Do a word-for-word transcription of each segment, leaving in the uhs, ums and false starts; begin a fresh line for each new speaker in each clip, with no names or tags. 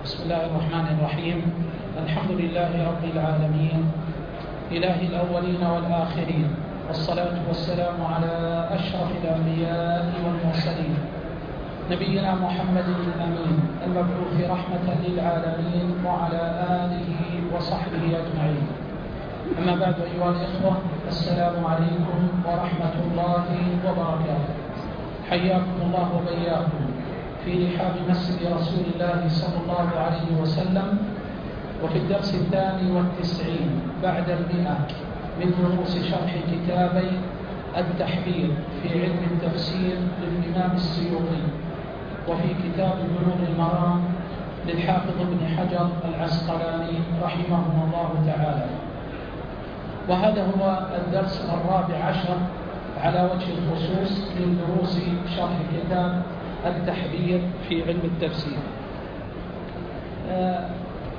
بسم الله الرحمن الرحيم. الحمد لله رب العالمين، إله الأولين والآخرين، والصلاة والسلام على أشرف الأنبياء والمرسلين، نبينا محمد الأمين المبعوث رحمة للعالمين وعلى آله وصحبه أجمعين. أما بعد، أيها الإخوة، السلام عليكم ورحمة الله وبركاته. حياكم الله وبياكم في رحاب مسجد رسول الله صلى الله عليه وسلم، وفي الدرس الثاني والتسعين بعد المئة من دروس شرح كتابي التحبير في علم التفسير للإمام السيوطي، وفي كتاب بلوغ المرام للحافظ ابن حجر العسقلاني رحمه الله تعالى. وهذا هو الدرس الرابع عشر على وجه الخصوص من دروس شرح كتاب التحبير في علم التفسير. آه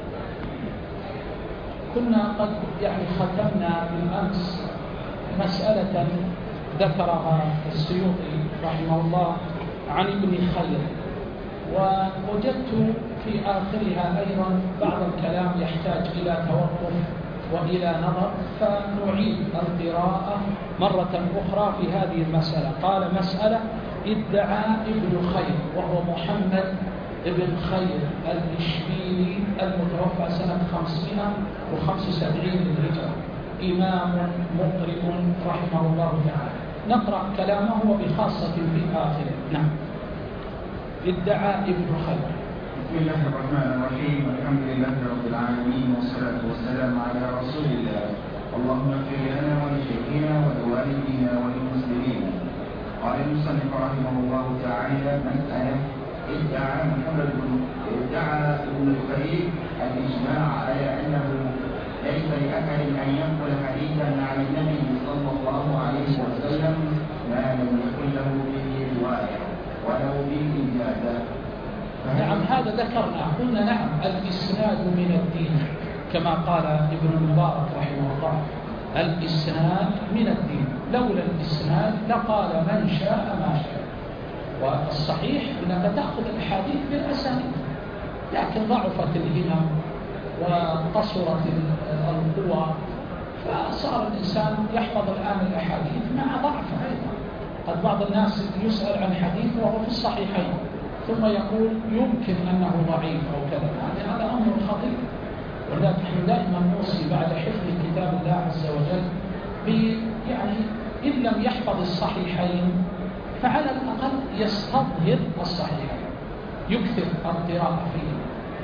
كنا قد يعني ختمنا بالأمس مسألة ذكرها السيوطي رحمه الله عن ابن خير، ووجدت في آخرها أيضا بعض الكلام يحتاج إلى توقف وإلى نظر، فنعيد القراءة مرة أخرى في هذه المسألة. قال: مسألة ادعى ابن خير، وهو محمد ابن خير الإشبيلي المتوفى سنة خمسمائة وخمسة وسبعين للهجرة، إمام مقرئ رحمه الله تعالى. نقرأ كلامه وبخاصة في آخره. نعم. ادعى ابن خير.
بسم الله الرحمن الرحيم. الحمد لله رب العالمين، والصلاة والسلام على رسول الله. اللهم اغفر لنا ولشيخنا ولوالدينا وللمسلمين. قال المصنف رحمه الله تعالى: مسألة ادعى محمد بن ادعى ابن خير الإجماع على أنه ليس لأحد أن ينقل حديثا عن النبي صلى الله عليه وسلم ما لم يكن له به رواية ولو بالإجازة.
نعم، هذا ذكرنا، قلنا نعم الإسناد من الدين كما قال ابن المبارك رحمه الله، الإسناد من الدين، لولا الإسناد لقال من شاء ما شاء. والصحيح أنك تأخذ الحديث بالأسانيد، لكن ضعفت الهمم وقصرت القوى، فصار الإنسان يحفظ الآن الأحاديث مع ضعفها أيضا. قد بعض الناس يسأل عن حديث وهو في الصحيحين ثم يقول يمكن أنه ضعيف أو كذا، هذا أمر خطير. ولذلك نحن دائما نوصي بعد حفظ كتاب الله عز وجل يعني إن لم يحفظ الصحيحين فعلى الأقل يستظهر الصحيحين، يكثر القراءة فيه.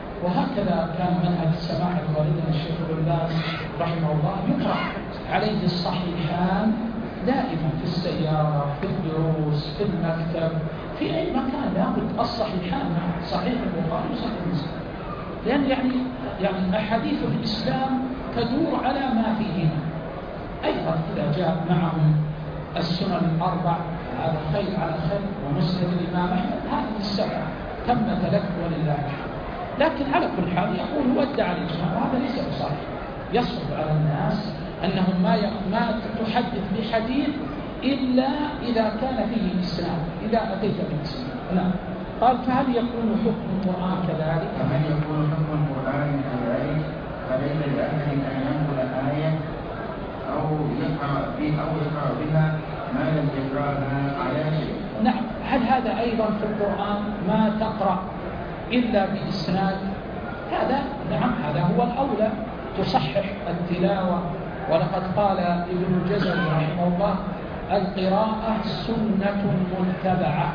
وهكذا كان منهج سماحة والدنا الشيخ ابن باز رحمه الله، يقرأ عليه الصحيحان دائما في السيارة، في الدروس، في المكتب، في أي مكان لابد الصحيحان، صحيح البخاري وصحيح مسلم، لأن يعني يعني أحاديث الإسلام تدور على ما فيهما. أيضا إذا جاء معهم السنن الأربع هذا خير على خير، ومسند الإمام أحمد، هذه السبعة تمت لك ولله الحمد. لكن على كل حال يقول هو ادعى الإجماع، وهذا ليس بصحيح. يصعب على الناس أنهم ما ما تحدث بحديث إلا إذا كان فيه إسناد، إذا أتيت بالإسناد. نعم. قال: فهل يكون حكم القرآن كذلك؟
فهل يكون حكم القرآن كذلك؟ فليس لأحد أن ينقل آية أو يقرأ بها أو يقرأ بها ما لم يقرأها على شيء.
نعم. هل هذا أيضا في القرآن ما تقرأ إلا بإسناد؟ هذا نعم، هذا هو الأولى، تصحح التلاوة. ولقد قال ابن الجزري رحمه الله: القراءة سنة متبعة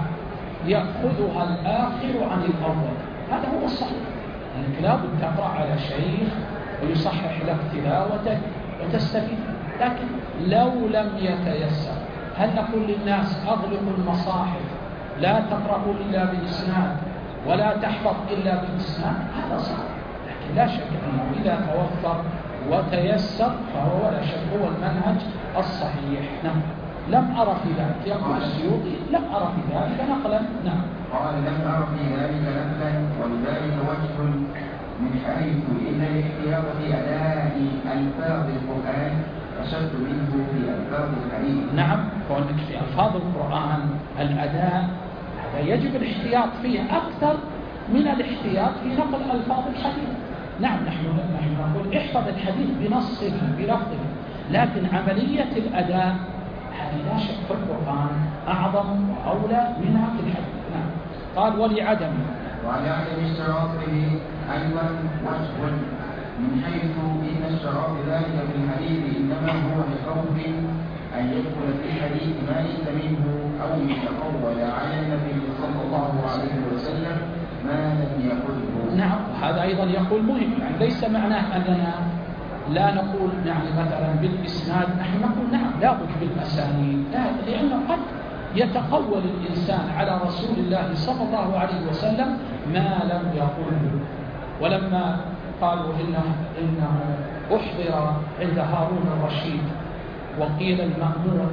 يأخذها الآخر عن الأول. هذا هو الصحيح، أنك لابد تقرأ على شيخ ويصحح لك تلاوتك وتستفيد. لكن لو لم يتيسر، هل نقول للناس أغلقوا المصاحف لا تقرأوا إلا بإسناد ولا تحفظ إلا بإسناد؟ هذا صعب. لكن لا شك أنه إذا توفر وتيسر فهو لا شك هو المنهج الصحيح. نعم. لم أرى في ذلك، يقول السيوطي لم أرى في ذلك نقلا. نعم.
قال: لم أرى في ذلك نقلا، ولذلك وجه من حيث إن الاحتياط في أداء ألفاظ القرآن أشد منه في ألفاظ الحديث.
نعم، كونك في ألفاظ القرآن الأداء يجب الاحتياط فيه أكثر من الاحتياط في نقل ألفاظ الحديث. نعم نحن نحن نقول احفظ الحديث بنصه بلفظه، لكن عملية الأداء هذه لا شك في القرآن أعظم وأولى منها في الحديث. نعم. قال ولعدم
ولعدم اشتراطه أيضا وجه من حيث إن اشتراط ذلك في الحديث إنما هو لخوف أن يدخل في الحديث ما ليس منه أو يتقول على النبي صلى الله عليه وسلم ما لم يقله.
نعم هذا أيضا يقول مهم، يعني ليس معناه أننا لا نقول يعني مثلا بالإسناد، نحن نقول نعم لابد بالأسانيد، لا، لأنه قد يتقول الإنسان على رسول الله صلى الله عليه وسلم ما لم يقله. ولما قالوا إنه, إنه أحضر عند هارون الرشيد وقيل المأمون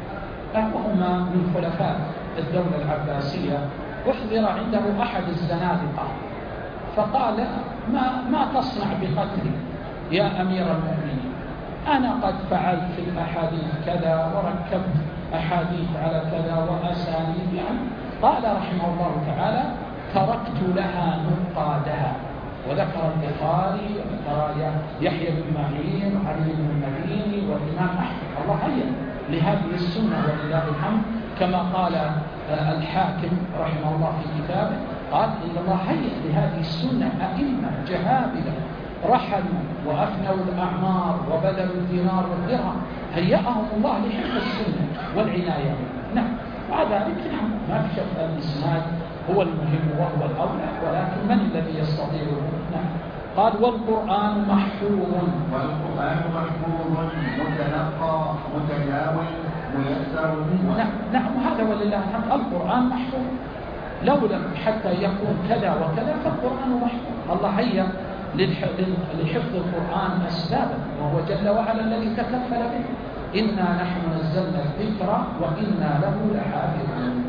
وهما من خلفاء الدولة العباسية، أحضر عنده أحد الزنادقة فقال ما, ما تصنع بقتلي يا أمير المؤمنين؟ أنا قد فعلت في الأحاديث كذا وركبت أحاديث على كذا وأسانيد، يعني قال رحمه الله تعالى تركت لها نقادها. وذكر البخاري وذكر يحيى بن معين وعلي بن المديني والإمام أحمد. الله هيأ لهذه السنة ولله الحمد، كما قال الحاكم رحمه الله في كتابه، قال إن الله هيأ لهذه السنة أئمة جهابذة رحلوا وأفنوا الأعمار وبذلوا الدينار والدرهم، هيأهم الله لحفظ السنة والعناية. نعم وذلك نعم ما في شك الإسناد هو المهم وهو الأولى، ولكن من الذي يستطيعه؟ نعم. قال والقرآن محفوظ،
والقرآن محفوظ متلقى متداول ميسر.
نعم نعم هذا ولله الحمد القرآن محفوظ، لولا حتى يكون كذا وكذا فالقرآن محفوظ. الله هيا لحفظ القرآن أسبابا، وهو جل وعلا الذي تكفل به، إنا نحن نزلنا الذكر وإنا له لحافظون.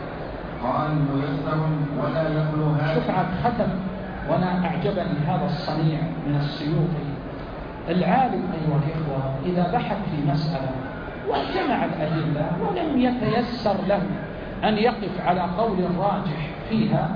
قال ميسر ولا يخلو هذا.
شوف عاد ختم، وأنا أعجبني هذا الصنيع من السيوطي. العالم أيها الإخوة إذا بحث في مسألة وجمع الأدلة ولم يتيسر له أن يقف على قول راجح فيها،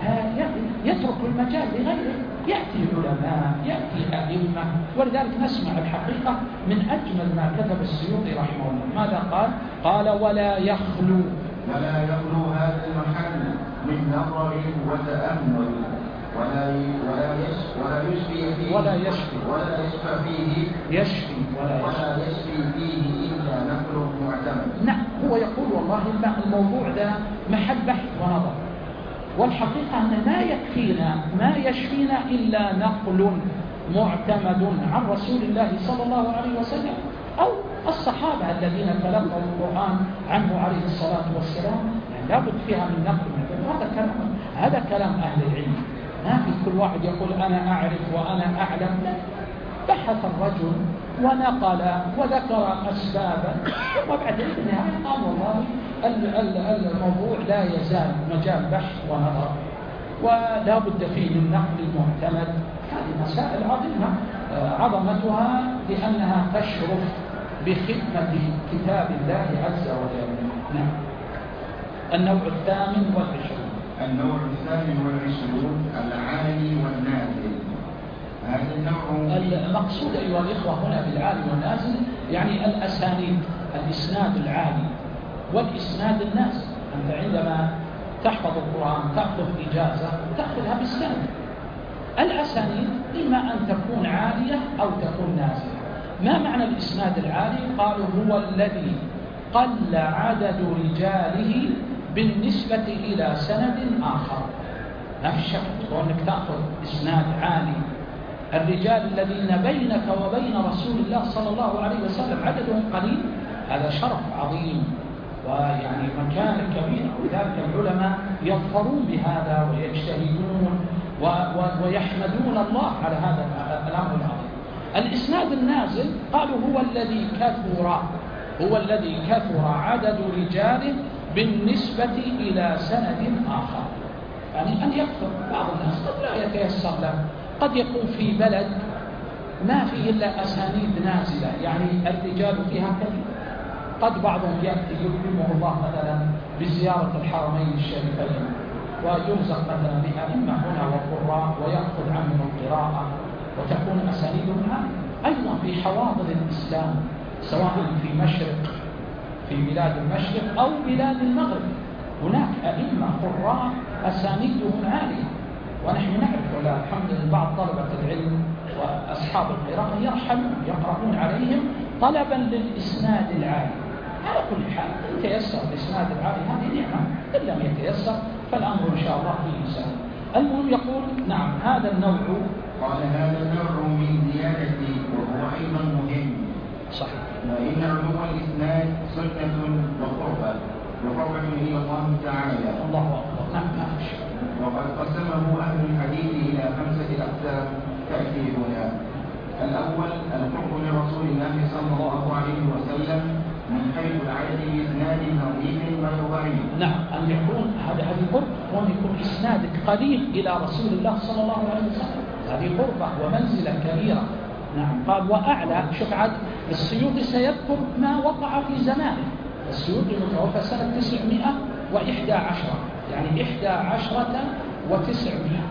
يترك المجال لغيره، يأتي علماء يأتي أئمة. ولذلك نسمع الحقيقة من أجمل ما كتب السيوطي رحمه الله. ماذا قال؟ قال ولا يخلو
ولا يخلو هذا المحل من نظر وتأمل ولا ولا ولا يشفي فيه
ولا يشفي
ولا يشفى فيه
يشفي ولا يشفي,
ولا يشفي فيه إلا نقل معتمد.
نعم هو يقول والله الموضوع ده محل بحث ونظر، والحقيقة أن لا يكفينا ما يشفينا إلا نقل معتمد عن رسول الله صلى الله عليه وسلم أو الصحابة الذين تلقوا القرآن عنه عليه الصلاة والسلام، يعني لابد فيها من نقل. هذا كلام هذا كلام أهل العلم، ما في كل واحد يقول أنا أعرف وأنا أعلم. لا، بحث الرجل ونقل وذكر أسبابا وبعد النهاية قال والله الموضوع لا يزال مجال بحث ونظر ولا بد فيه من نقل المعتمد. هذه مسائل عظيمة عظمتها لأنها تشرف بخدمة كتاب الله عز وجل. نعم. النوع الثامن والعشرون
النوع الثامن والعشرون العالي والنازل. هذا النوع
المقصود أيها الإخوة هنا بالعالي والنازل يعني الأسانيد، الإسناد العالي والإسناد النازل. أنت عندما تحفظ القرآن تأخذ إجازة تأخذها بالسند. الأسانيد إما أن تكون عالية أو تكون نازلة. ما معنى الإسناد العالي؟ قالوا هو الذي قل عدد رجاله بالنسبة إلى سند آخر. لا في شك وأنك تأخذ إسناد عالي، الرجال الذين بينك وبين رسول الله صلى الله عليه وسلم عددهم قليل، هذا شرف عظيم ويعني مكان كبير. ولذلك العلماء يظفرون بهذا ويجتهدون ويحمدون الله على هذا الأمر العظيم. الإسناد النازل قالوا هو الذي كثر هو الذي كثر عدد رجاله بالنسبة إلى سند آخر. يعني أن يكثر بعض الناس قد لا يتيسر له، قد يكون في بلد ما فيه إلا أسانيد نازلة، يعني الرجال فيها كثير. قد بعضهم يأتي يكرمه الله مثلا بزيارة الحرمين الشريفين ويرزق مثلا بأئمة هنا وقراء ويأخذ عنهم القراءة وتكون أسانيدهم أيضا في حواضر الإسلام سواء في مشرق في بلاد المشرق أو بلاد المغرب. هناك أئمة قراء أسانيدهم عالية، ونحن نعرف ولا الحمد لله بعض طلبة العلم وأصحاب القراءة يرحلون يقرؤون عليهم طلبا للإسناد العالي. على كل حال إن تيسر الإسناد العالي هذه نعمة، إن لم يتيسر فالأمر إن شاء الله فيه سهل. المهم يقول نعم هذا النوع.
قال هذا النوع من زيادة وهو أيضا مهم.
صحيح.
وإن علو الإسناد سنة وقربة وقربة إلى الله تعالى.
الله أكبر. نعم ما شاء.
وقد قسمه أهل الحديث إلى خمسة أقسام تأتي هنا. الأول القرب من رسول الله صلى الله عليه وسلم من حيث العدد بإسناد نظيف وغريب.
نعم أن يكون هذا هذه قرب وأن يكون إسنادك قريب إلى رسول الله صلى الله عليه وسلم، هذه قربة ومنزلة كبيرة. نعم قال وأعلى. شوف عاد السيوطي سيذكر ما وقع في زمانه. السيوطي متوفى سنة تسعمائة وإحدى عشرة، يعني إحدى عشرة وتسعمائة.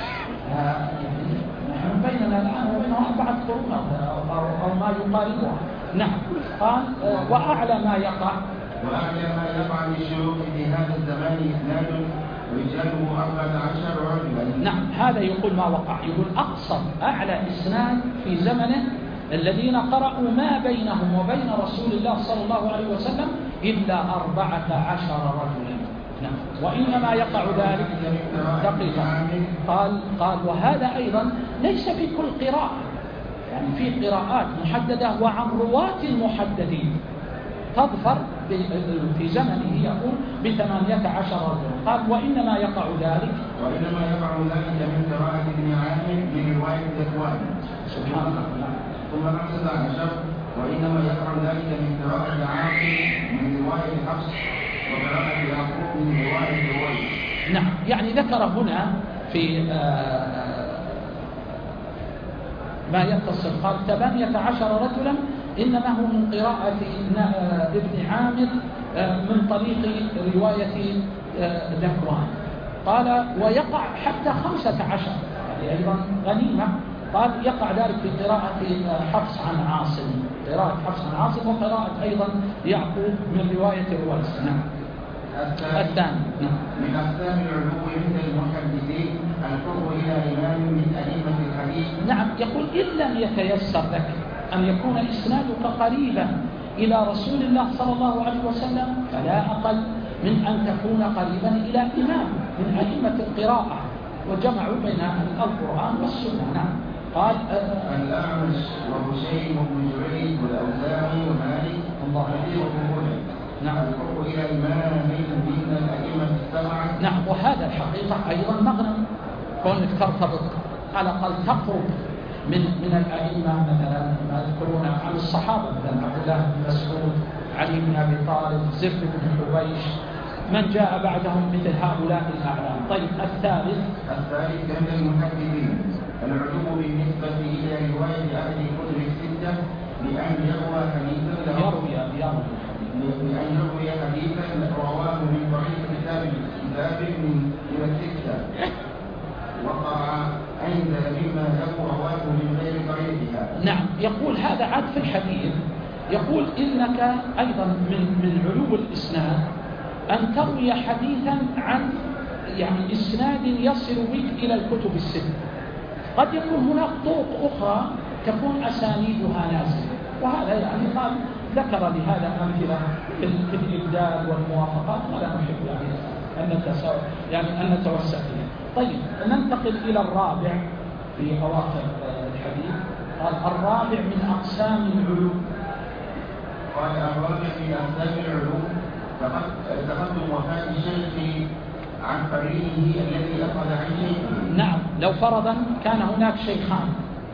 نحن بيننا الآن وبينه أربعة قرون أو ما يقاربها. نعم قال وأعلى ما يقع
وأعلى ما يقع للشيوخ في هذا الزمان إسناد رجاله أربعة عشر رجلا.
نعم هذا يقول ما وقع، يقول أقصر أعلى إسناد في زمنه الذين قرأوا ما بينهم وبين رسول الله صلى الله عليه وسلم إلا أربعة عشر رجلا. نعم وإنما يقع ذلك دقيقة. قال قال وهذا أيضا ليس في كل قراءة، يعني في قراءات محددة وعن رواة محددين تظفر في زمنه يقول بثمانية عشر رجلا. قال وإنما يقع ذلك
وإنما يقع ذلك من قراءة ابن عامر من رواية ذكوان
سبحان الله.
ثم خمسة عشر وإنما يقع ذلك من قراءة عاصم من رواية حفص وقراءة يعقوب من رواية رويس.
نعم يعني ذكر هنا في ما يتصل قال ثمانية عشر رجلا إنما هو من قراءة ابن عامر من طريق رواية ذكوان. قال ويقع حتى خمسة عشر، يعني أيضا غنيمة. قال يقع ذلك في قراءة حفص عن عاصم، قراءة حفص عن عاصم وقراءة أيضا يعقوب من رواية رويس. نعم الثاني نعم.
من أقسام العلو عند المحدثين القرب إلى إمام من أئمة الحديث.
نعم يقول إن لم يتيسر لك أن يكون إسنادك قريبا إلى رسول الله صلى الله عليه وسلم فلا أقل من أن تكون قريبا إلى إمام من أئمة القراءة، وجمعوا بين القرآن والسنة. نعم قال
الأعمش وهشيم بن جريج والأوزاعي ومالك
الله
كثير من
نعم
القرب إلى إمام من الأئمة السبعة.
نعم وهذا الحقيقة أيضا مغنم كونك ترتبط على الأقل تقرب من من الأئمة مثلا ما يذكرون عن الصحابة مثلا عبد الله بن مسعود، علي بن أبي طالب، زر بن حبيش، من جاء بعدهم مثل هؤلاء الأعلام. طيب الثالث
الثالث عند المحدثين العلو بالنسبة إلى رواية أهل الكتب الستة بأن يروى حديثا
يروي يروي
بأن يروي حديثا رواه من طريق كتاب كتاب من إلى الستة وقع أنزل مما له رواه من غير طريقها.
نعم يقول هذا عاد في الحديث، يقول إنك أيضا من من علو الإسناد أن تروي حديثا عن يعني إسناد يصل بك إلى الكتب الستة. قد يكون هناك طرق أخرى تكون أسانيدها نازلة، وهذا يعني قال ذكر لهذا أمثلة في الإبدال والموافقات، ولا نحب يعني أن نتساوى يعني أن نتوسع فيها. طيب ننتقل إلى الرابع في أواخر الحديث. قال الرابع من أقسام العلوم.
قال الرابع من أقسام العلوم تقدم وفاة الشيخ عن قرينه الذي أخذ عن شيخه.
نعم لو فرضا كان هناك شيخان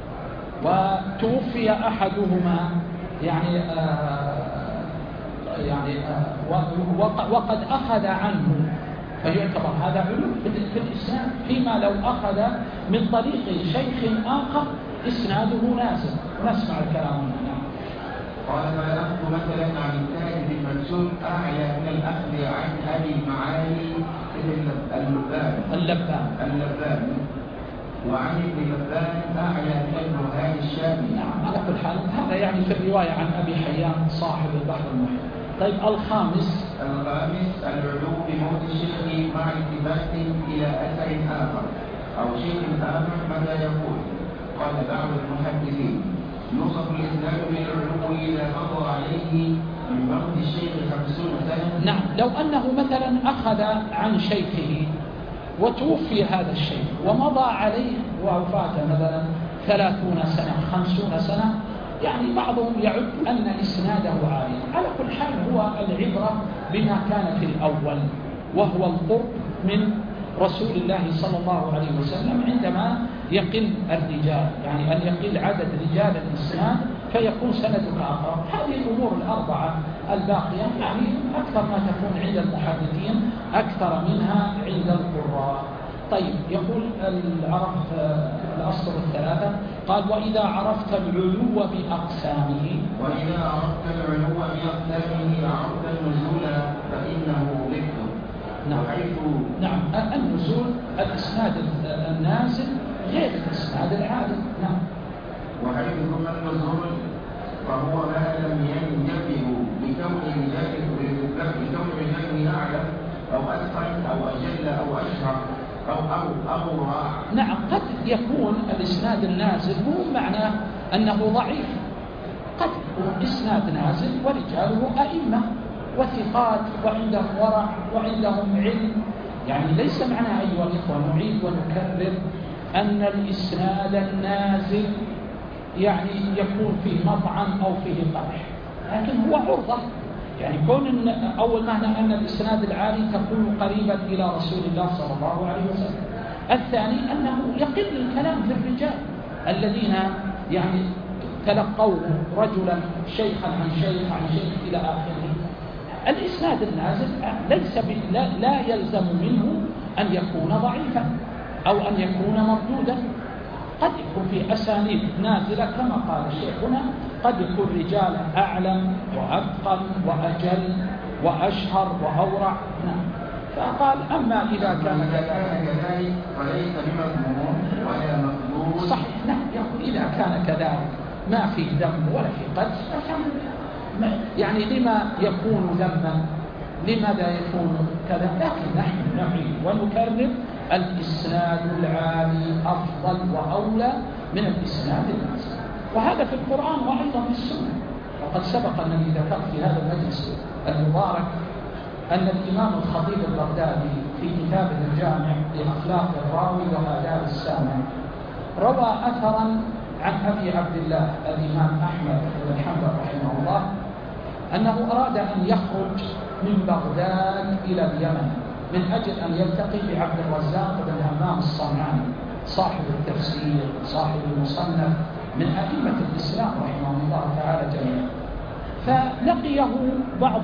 وتوفي أحدهما يعني آه يعني آه وقد أخذ عنه فيعتبر هذا علو في الإسناد، فيما لو أخذ من طريق شيخ آخر إسناده نازل. ونسمع الكلام هنا.
قال فالأخذ مثلا عن التاجر المكسور أعلى من الأخذ عن أبي المعالي اللبان
اللبان
اللبان وعن ابن لبان أعلى من البرهان الشامي.
نعم على كل حال هذا يعني في الرواية عن أبي حيان صاحب البحر المحيط. طيب الخامس
الخامس العلو بموت الشيخ مع التفات إلى أثر آخر أو شيء آخر ماذا يقول؟ قال بعض المحدثين يوصف الإسلام بالعلو إذا مضى عليه من موت الشيخ خمسون سنة.
نعم لو أنه مثلا أخذ عن شيخه وتوفي هذا الشيخ ومضى عليه وفات مثلا ثلاثون سنة خمسون سنة، يعني بعضهم يعد أن إسناده عالي. على كل حال هو العبرة بما كان في الأول وهو القرب من رسول الله صلى الله عليه وسلم عندما يقل الرجال، يعني أن يقل عدد رجال الإسناد فيكون سندك أقرب. هذه الأمور الأربعة الباقية يعني أكثر ما تكون عند المحدثين أكثر منها عند القراء. طيب يقول عرفت الأسطر الثلاثة، قال وإذا عرفت العلو بأقسامه
وإذا عرفت العلو بأقسامه عرفت النزول فإنه ذكر.
نعم.
وحيث
نعم النزول الإسناد النازل غير الإسناد العادل. نعم.
وحيث ثم النزول فهو ما لم ينجبه بكون رجاله بكون رجاله أعلى أو أتقن أو أجل أو أشهر أو أو أو راع.
نعم قد يكون الإسناد النازل مو معناه أنه ضعيف، قد يكون إسناد نازل ورجاله أئمة وثقات وعندهم ورع وعندهم علم. يعني ليس معنى أيها الإخوة نعيد ونكرر أن الإسناد النازل يعني يكون فيه مطعن أو فيه قدح، لكن هو عرضة. يعني كون إن أول معنى أن الإسناد العالي تكون قريبا إلى رسول الله صلى الله عليه وسلم. الثاني أنه يقل الكلام في الرجال الذين يعني تلقوه رجلا شيخا عن شيخ عن شيخ إلى آخره. الإسناد النازل ليس لا, لا يلزم منه أن يكون ضعيفا أو أن يكون مردودا. قد يكون في أسانيد نازلة كما قال شيخنا، قد يكون رجال أعلم وأتقن وأجل وأشهر وأورع. نعم. فقال أما إذا كان
كذلك فليس بمضمون ولا مقبول.
صحيح. نعم يقول إذا كان كذلك ما فيه ذم ولا فيه قدس يعني لما يكون ذما، لماذا يكون كذا؟ لكن نحن نعيد ونكرر الإسناد العالي أفضل وأولى من الإسناد النازل، وهذا في القرآن وأيضا في السنة. وقد سبق أنني ذكرت في هذا المجلس المبارك أن الإمام الخطيب البغدادي في كتابه الجامع لأخلاق الراوي وآداب السامع روى أثرا عن أبي عبد الله الإمام أحمد بن حنبل رحمه الله أنه أراد أن يخرج من بغداد إلى اليمن من أجل أن يلتقي بعبد الرزاق بن همام الصنعاني صاحب التفسير صاحب المصنف من أئمة الإسلام رحمه الله تعالى جميعا. فلقيه بعض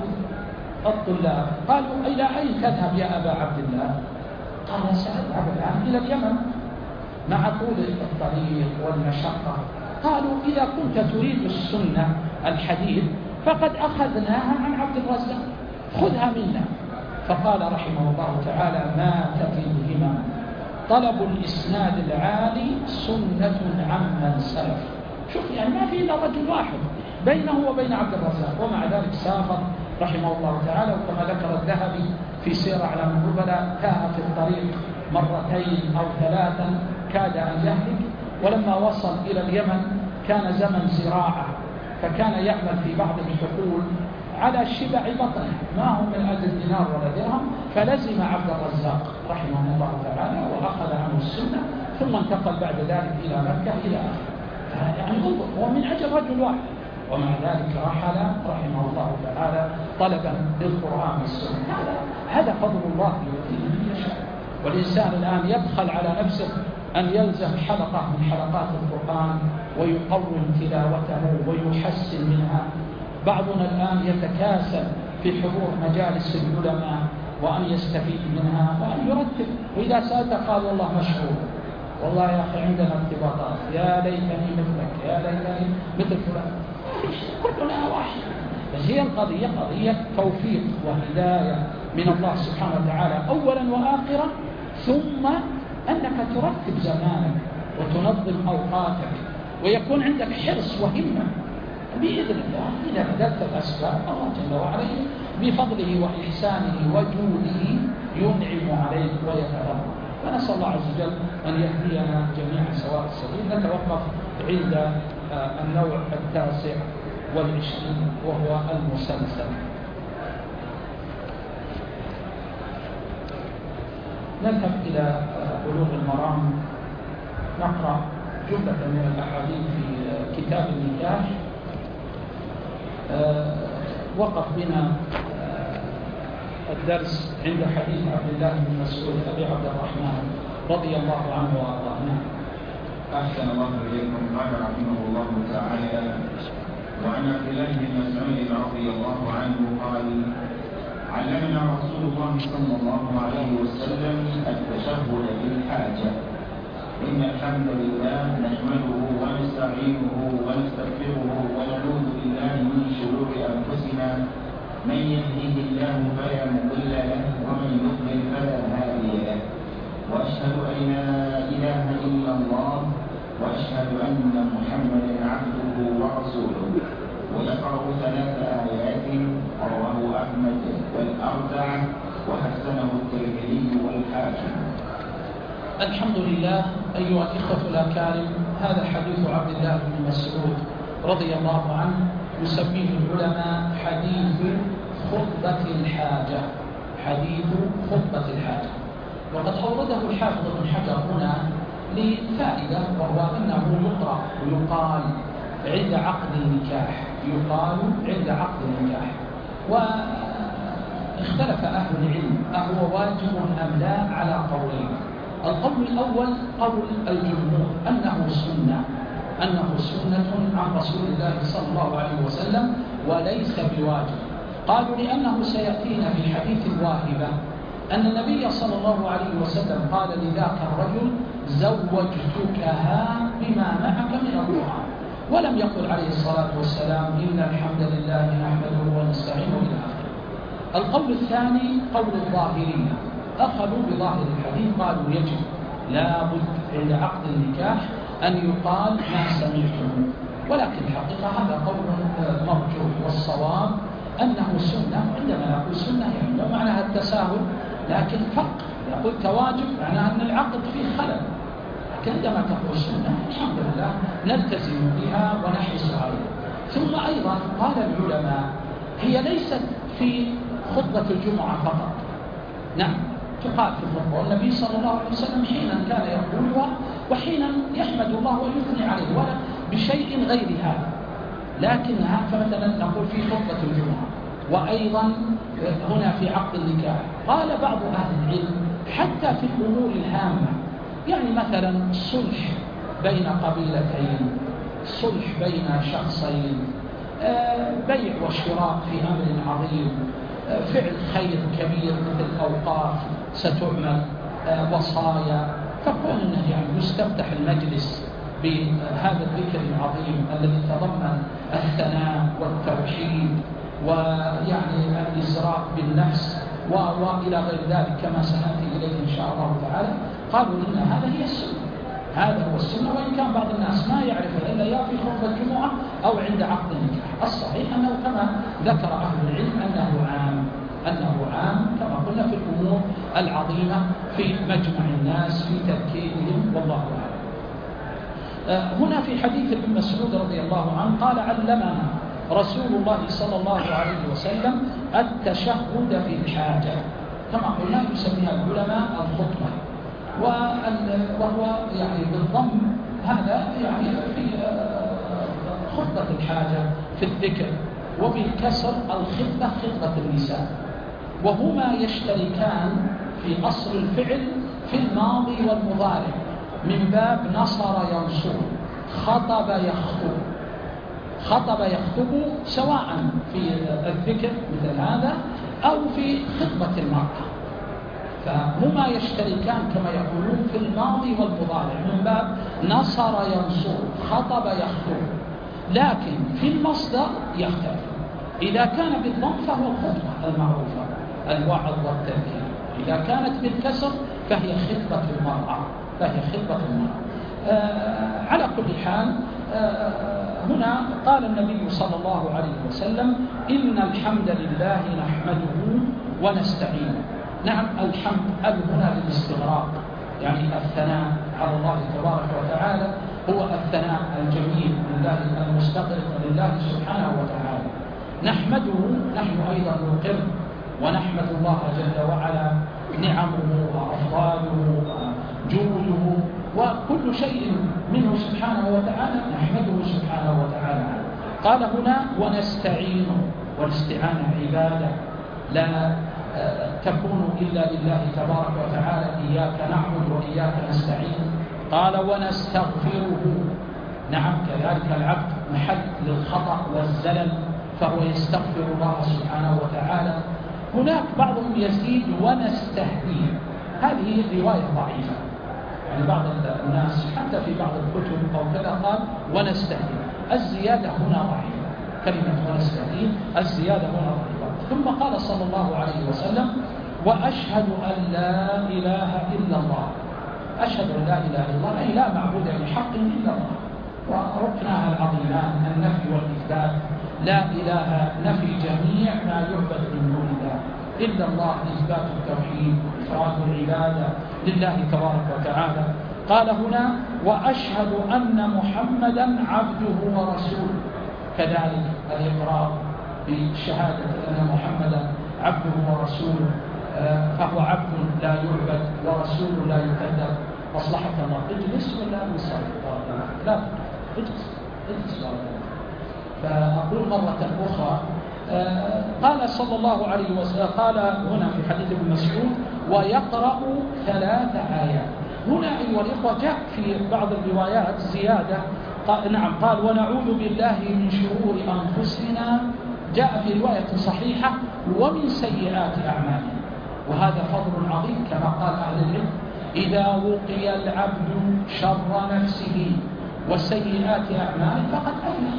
الطلاب قالوا إلى أين تذهب يا أبا عبد الله؟ قال سأذهب الآن إلى اليمن مع طول الطريق والمشقة. قالوا إذا كنت تريد السنة الحديث فقد أخذناها عن عبد الرزاق، خذها منا. فقال رحمه الله تعالى ما تفي الهمم، طلب الإسناد العالي سنة عمن سلف. شوف يعني ما في إلا رجل واحد بينه وبين عبد الرزاق، ومع ذلك سافر رحمه الله تعالى. وكما ذكر الذهبي في سير أعلام النبلاء تاه في الطريق مرتين أو ثلاثا كاد أن يهلك، ولما وصل إلى اليمن كان زمن زراعة، فكان يعمل في بعض الحقول على شبع بطنه ما هم من أجل دينار ولا درهم، فلزم عبد الرزاق رحمه الله تعالى وأخذ عنه السنة، ثم انتقل بعد ذلك إلى مكة إلى آخره. يعني انظر هو من أجل رجل واحد، ومع ذلك رحل رحمه الله تعالى طلبا للقرآن والسنة. هذا هذا فضل الله يؤتيه من يشاء. والإنسان الآن يبخل على نفسه أن يلزم حلقة من حلقات القرآن ويقوم تلاوته ويحسن منها. بعضنا الآن يتكاسل في حضور مجالس العلماء وأن يستفيد منها وأن يرتب، وإذا سألت قال والله مشغول، والله يا أخي عندنا ارتباطات، يا ليتني مثلك، يا ليتني مثل فلان. في شيء، كلنا واحد. بس هي القضية قضية توفيق وهداية من الله سبحانه وتعالى أولا وآخرا، ثم أنك ترتب زمانك وتنظم أوقاتك ويكون عندك حرص وهمة بإذن الله. إذا بدأت الأسباب الله جل وعلا بفضله وإحسانه وجوده ينعم عليك ويتغفر. فنسأل الله عز وجل أن يهدينا جميعا سواء السبيل. نتوقف عند النوع التاسع والعشرين وهو المسلسل. نذهب إلى بلوغ المرام، نقرأ جملة من الأحاديث في كتاب النكاح. وقف بنا الدرس عند حديث عبد الله بن مسعود أبي عبد الرحمن رضي الله عنه وأرضاه.
أحسن الله إليكم. قال رحمه الله تعالى: وعن عبد الله بن مسعود رضي الله عنه قال: علمنا رسول الله صلى الله عليه وسلم التشهد بالحاجة. إن الحمد لله نحمده ونستعينه ونستغفره ونعوذ بالله من شرور أنفسنا، من يهده الله فلا مضل له ومن يضلل فلا هادي له، وأشهد أن لا إله إلا الله وأشهد أن محمدا عبده ورسوله. ويقرأ ثلاث آيات رواه أحمد والأربعة وحسنه الترمذي والحاكم.
الحمد لله. أيها الإخوة الأكارم، هذا حديث عبد الله بن مسعود رضي الله عنه يسميه العلماء حديث خطبة الحاجة. حديث خطبة الحاجة، وقد أورده الحافظ بن حجر هنا لفائدة، وهو أنه يقرأ ويقال عند عقد النكاح، يقال عند عقد النكاح. واختلف أهل العلم أهو واجب أم لا على قولين. القول الأول قول الجمهور أنه سنة، أنه سنة عن رسول الله صلى الله عليه وسلم وليس بواجب. قالوا لأنه سيأتينا في حديث الواهبة أن النبي صلى الله عليه وسلم قال لذاك الرجل: زوجتكها بما معك من القرآن، ولم يقل عليه الصلاة والسلام: إن الحمد لله نحمده ونستعينه إلى آخره. القول الثاني قول الظاهرية، أخذوا بظاهر الحديث، قالوا يجب لا بد عند عقد النكاح أن يقال ما سمعتم، ولكن الحقيقة هذا قول مرجوح، والصواب أنه سنة. عندما نقول سنة يعني لا معناها التساهل، لكن فرق. يقول تواجب معناها أن العقد فيه خلل، لكن عندما تقول سنة الحمد لله نلتزم بها ونحرص عليها. ثم أيضا قال العلماء هي ليست في خطبة الجمعة فقط، نعم تقال في الخطبة، والنبي صلى الله عليه وسلم حينا كان يقولها وحينا يحمد الله ويثني عليه ولا بشيء غير هذا، لكنها فمثلا نقول في خطبة الجمعة، وأيضا هنا في عقد النكاح. قال بعض أهل العلم حتى في الأمور الهامة، يعني مثلا صلح بين قبيلتين، صلح بين شخصين، بيع وشراء في أمر عظيم، فعل خير كبير مثل أوقاف ستعمل، وصايا، فكون أنه يعني يستفتح المجلس بهذا الذكر العظيم الذي تضمن الثناء والتوحيد ويعني الإسراء بالنفس وإلى غير ذلك كما سنأتي إليه إن شاء الله تعالى. قالوا إن هذا هي السنة، هذا هو السنة، وإن كان بعض الناس ما يعرف إلا يا في خطبة الجمعة أو عند عقد النكاح. الصحيح أنه كما ذكر أهل العلم أنه عام، أنه عام كما قلنا في الأمور العظيمة في مجمع الناس في تذكيرهم، والله أعلم. هنا في حديث ابن مسعود رضي الله عنه قال: علمنا رسول الله صلى الله عليه وسلم التشهد في الحاجة، كما قلنا يسميها العلماء الخطبة، وهو يعني بالضم هذا يعني في خطبة الحاجة في الذكر، وبالكسر الخطبة خطبة النساء، وهما يشتركان في أصل الفعل في الماضي والمضارع من باب نصر ينصر، خطب يخطب، خطب يخطب سواء في الذكر مثل هذا أو في خطبة المرأة، فهما يشتركان كما يقولون في الماضي والمضارع من باب نصر ينصر، خطب يخطب. لكن في المصدر يختلف. إذا كان بالضم فهو الخطبة المعروفة، الوعظ والتذكير. إذا كانت بالكسر فهي خطبة المرأة، فهي خطبة المرأة. آه على كل حال آه هنا قال النبي صلى الله عليه وسلم: إن الحمد لله نحمده ونستعينه. نعم، الحمد ال هنا للاستغراق، يعني الثناء على الله تبارك وتعالى هو الثناء الجميل لله المستغرق لله سبحانه وتعالى. نحمده، نحن أيضا نقر ونحمد الله جل وعلا نعمه وأفضاله وجوده وكل شيء منه سبحانه وتعالى نحمده سبحانه وتعالى. قال هنا: ونستعينه، والاستعانة عبادة لا تكون إلا لله تبارك وتعالى، إياك نعبد وإياك نستعين. قال: ونستغفره. نعم، كذلك العبد محل للخطأ والزلل، فهو يستغفر الله سبحانه وتعالى. هناك بعضهم يزيد: ونستهديه. هذه رواية ضعيفة، يعني بعض الناس حتى في بعض الكتب أو كذا قال ونستهديه. الزيادة هنا ضعيفة، كلمة ونستهديه الزيادة هنا ضعيفة. ثم قال صلى الله عليه وسلم: وأشهد أن لا إله إلا الله. أشهد أن لا إله إلا الله أي لا معبود بحق إلا الله. وركنها العظيمان النفي والإثبات. لا إله نفي جميع ما يعبد من دون الله، إلا الله إثبات التوحيد وإفراد العبادة لله تبارك وتعالى. قال هنا: وأشهد أن محمدا عبده ورسوله. كذلك الإقرار بشهادة أن محمدا عبده ورسوله، فهو عبد لا يعبد ورسول لا يكذب. مصلحة الله. اجلس ولا نصلي؟ لا، اجلس اجلس. فأقول مرة أخرى: قال صلى الله عليه وسلم، قال هنا في حديث ابن مسعود: ويقرأ ثلاث آيات. هنا أيها الإخوة جاء في بعض الروايات زيادة. قال نعم قال: ونعوذ بالله من شرور أنفسنا. جاء في رواية صحيحة: ومن سيئات أعمالنا. وهذا فضل عظيم كما قال أهل العلم: إذا وقي العبد شر نفسه وسيئات أعماله فقد أفلح.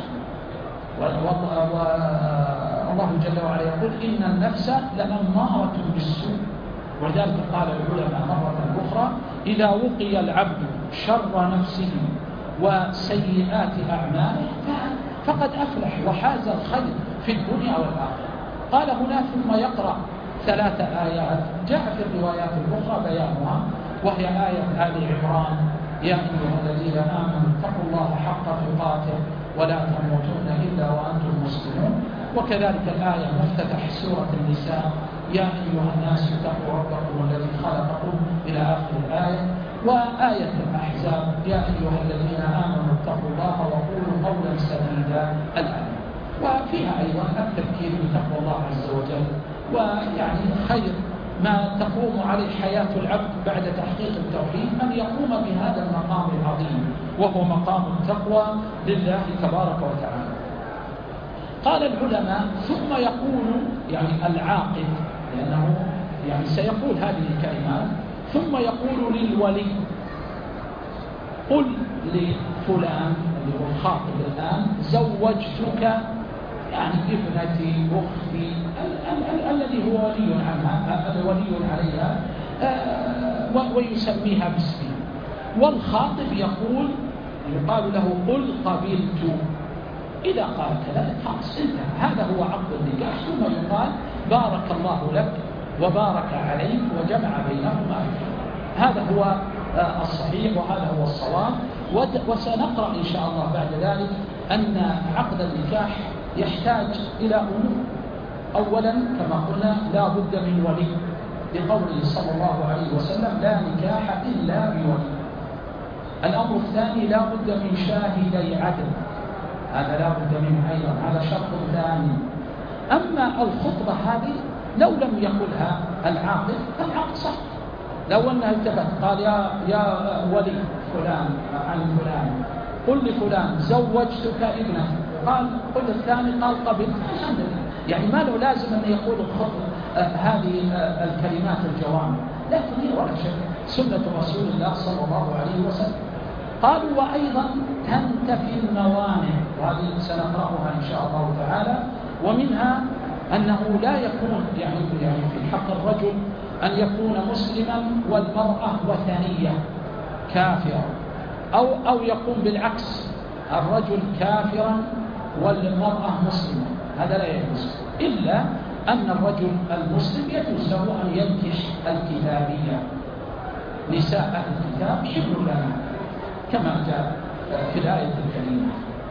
والله جل وعلا يقول: إن النفس لأمارة بالسوء. ولذلك قال العلماء مرة أخرى: إذا وقي العبد شر نفسه وسيئات أعماله فقد أفلح وحاز الخير في الدنيا والآخرة. قال هنا: ثم يقرأ ثلاث آيات. جاء في الروايات الأخرى بيانها، وهي آية آل عمران: يا أيها الذين آمنوا اتقوا الله حق تقاته ولا تموتن إلا وأنتم مسلمون. وكذلك الآية مفتتح سورة النساء: يا أيها الناس اتقوا ربكم الذي خلقكم إلى آخر الآية. وآية الأحزاب: يا أيها الذين آمنوا اتقوا الله وقولوا قولا سديدا. الآية وفيها أيضا التذكير بتقوى الله عز وجل، ويعني خير ما تقوم عليه حياة العبد بعد تحقيق التوحيد أن يقوم بهذا المقام العظيم، وهو مقام التقوى لله تبارك وتعالى. قال العلماء: ثم يقول يعني العاقل، لأنه يعني سيقول هذه الكلمات، ثم يقول للولي: قل لفلان اللي هو الخاطب الآن: زوجتك يعني ابنتي أختي الذي هو ولي عنها ولي عليها، ويسميها باسمها. والخاطب يقول يقال له: قل قبلت. إذا قال كذلك خلاص انتهى، هذا هو عقد النكاح. ثم يقال: بارك الله لك وبارك عليك وجمع بينهما. هذا هو الصحيح وهذا هو الصواب. وسنقرأ إن شاء الله بعد ذلك أن عقد النكاح يحتاج إلى أمور. أولا كما قلنا لا بد من ولي، لقوله صلى الله عليه وسلم: لا نكاح إلا بولي. الأمر الثاني لا بد من شاهدي عدل، هذا لا بد منه أيضا، هذا شرط ثاني. أما الخطبة هذه لو لم يقلها العاقل فالعقد صح. لو أنه التفت قال: يا يا ولي فلان عن فلان قل لفلان زوجتك ابنتي، قال قل الثاني قال قبل، الحمد لله. يعني ما له لازم أن يقول الخطبة آه هذه آه الكلمات الجوامع، لكن هي ولا شك سنة رسول الله صلى الله عليه وسلم. قالوا وأيضا تنتفي الموانع، وهذه سنقرأها إن شاء الله تعالى. ومنها أنه لا يكون يعني يعني في حق الرجل أن يكون مسلما والمرأة وثنية كافرة، أو أو يكون بالعكس، الرجل كافرا والمرأة مسلمة، هذا لا يجوز، إلا أن الرجل المسلم يجوز له أن ينكح الكتابية. نساء أهل الكتاب حل لنا كما جاء في الآية الكريمة.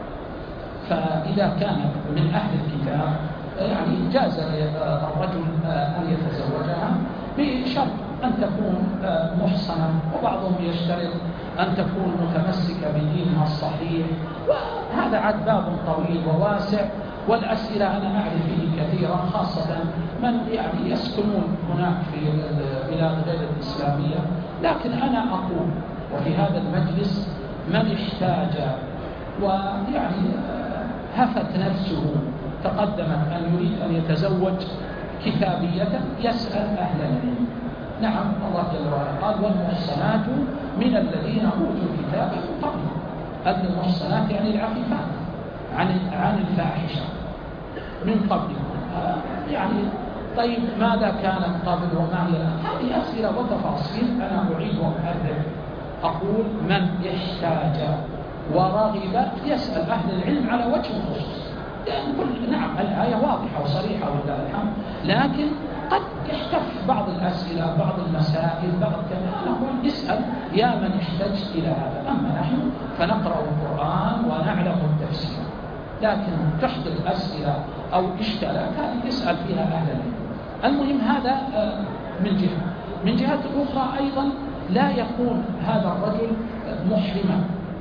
فإذا كان من أهل الكتاب يعني جاز الرجل أن يتزوجها بشرط أن تكون محصنة، وبعضهم يشترط أن تكون متمسكة بدينها الصحيح، وهذا عاد باب طويل وواسع، والأسئلة أنا أعرف فيه كثيرا، خاصة من يعني يسكنون هناك في البلاد غير الإسلامية. لكن أنا أقول وفي هذا المجلس من احتاج ويعني هفت نفسه تقدمت أن يريد أن يتزوج كتابية يسأل أهل العلم. نعم الله جل وعلا قال والمحصنات من الذين أوتوا الكتاب من قبل. المحصنات يعني العفيفات عن عن الفاحشة من قبلكم. يعني طيب ماذا كانت قبل وما هي الآن؟ هذه أسئلة وتفاصيل أنا أعيد وأكرر. أقول من احتاج ورغب يسأل أهل العلم على وجه الخصوص، لأن كل نعم الآية واضحة وصريحة ولله الحمد، لكن قد يحتف بعض الأسئلة بعض المسائل بعض كذا، نقول اسأل يا من احتجت إلى هذا. أما نحن فنقرأ القرآن ونعلم التفسير، لكن تحدث أسئلة أو إشكالات هذه يسأل فيها أهل العلم. المهم هذا من جهة. من جهة أخرى أيضا لا يكون هذا الرجل محرما،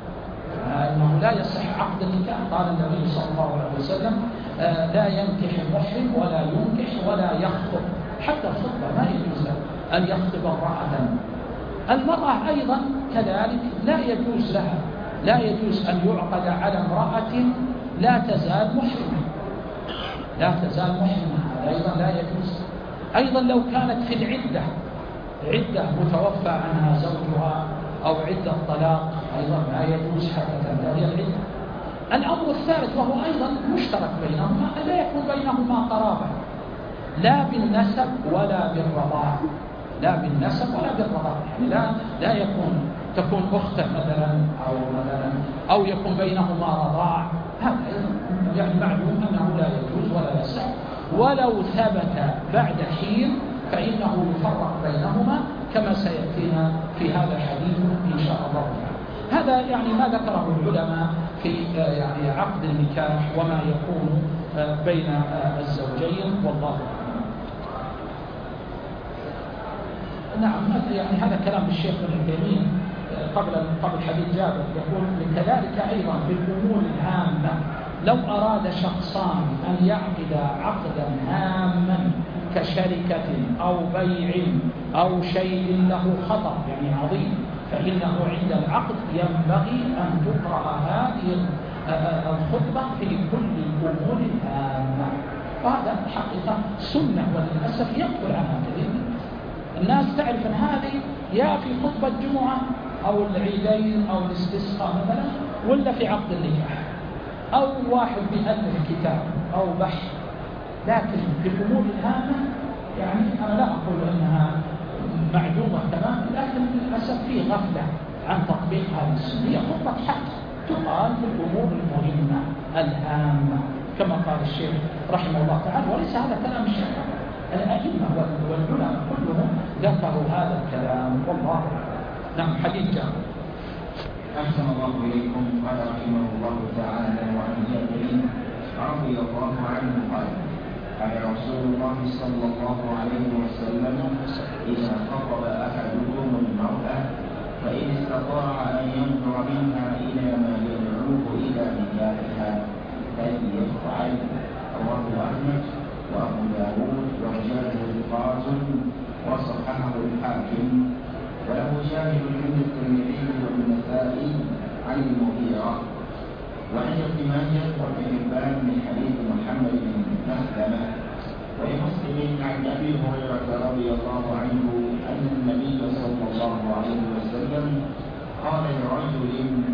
أنه لا يصح عقد النكاح. قال النبي صلى الله عليه وسلم لا ينكح المحرم ولا ينكح ولا يخطب، حتى الخطبة ما يجوز له أن يخطب امرأة. المرأة أيضا كذلك لا يجوز لها لا يجوز أن يعقد على امرأة لا تزال محرمة لا تزال محرمة هذا أيضا لا يجوز. أيضا لو كانت في العدة عدة متوفى عنها زوجها أو عدة طلاق أيضا لا يجوز حتى تنتهي العدة. الأمر الثالث وهو أيضا مشترك بينهما ألا يكون بينهما قرابة، لا بالنسب ولا بالرضاع لا بالنسب ولا بالرضاع يعني لا لا يكون تكون أخته مثلا أو مثلا أو يكون بينهما رضاع، هذا يعني معلوم أنه لا يجوز ولا يصح. ولو ثبت بعد حين فإنه يفرق بينهما كما سيأتينا في هذا الحديث إن شاء الله تعالى. هذا يعني ما ذكره العلماء في يعني عقد النكاح وما يكون بين الزوجين والله أعلم. نعم يعني هذا كلام الشيخ ابن عثيمين قبل قبل حديث جابر، يقول كذلك أيضا في الأمور الهامة لو أراد شخصان أن يعقد عقدا هاما كشركة أو بيع أو شيء له خطر يعني عظيم، فإنه عند العقد ينبغي أن تقرأ هذه الخطبة في كل الأمور الهامة. وهذا حقيقة سنة وللأسف يقبل عنها كثير. الناس تعرف أن هذه يا في خطبة جمعة أو العيدين أو الاستسقاء مثلا ولا في عقد النكاح أو واحد بيألف كتاب أو بحث، لكن في الأمور الهامة يعني أنا لا أقول أنها معدومة تماما، لكن للأسف في غفلة عن تطبيق هذه السنة. هي خطبة حق تقال في الأمور المهمة الهامة كما قال الشيخ رحمه الله تعالى، وليس هذا كلام الشيخ، الأئمة والعلماء كلهم ذكروا هذا الكلام والله أعلم. نعم حديث جابر.
أحسن الله إليكم. قال رحمه الله تعالى وعن جابر رضي الله عنه قال قال رسول الله صلى الله عليه وسلم إذا خطب أحدكم المرأة فإن استطاع أن ينظر منها إلى ما يدعوه إلى نكاحها فليفعل. رواه أحمد وأبو داود ورجاله ثقات وصححه الحاكم، وله شاهد عند الترمذي والنسائي عن المغيرة وعند ابن ماجه وابن حبان من حديث محمد بن مسلمة ولمسلم عن أبي هريرة رضي الله عنه أن النبي صلى الله عليه وسلم قال لرجل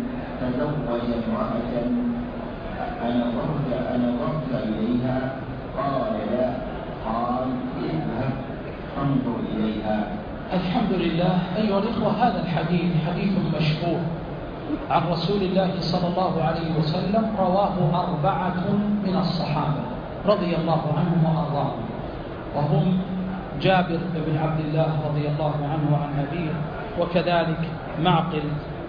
امرأة أنظرت أنظرت إليها؟ قال لا. قال اذهب فانظر إليها.
الحمد لله. أيها الإخوة، هذا الحديث حديث مشهور عن رسول الله صلى الله عليه وسلم، رواه أربعة من الصحابة رضي الله عنهم وأرضاهم، وهم جابر بن عبد الله رضي الله عنه وعن أبيه، وكذلك معقل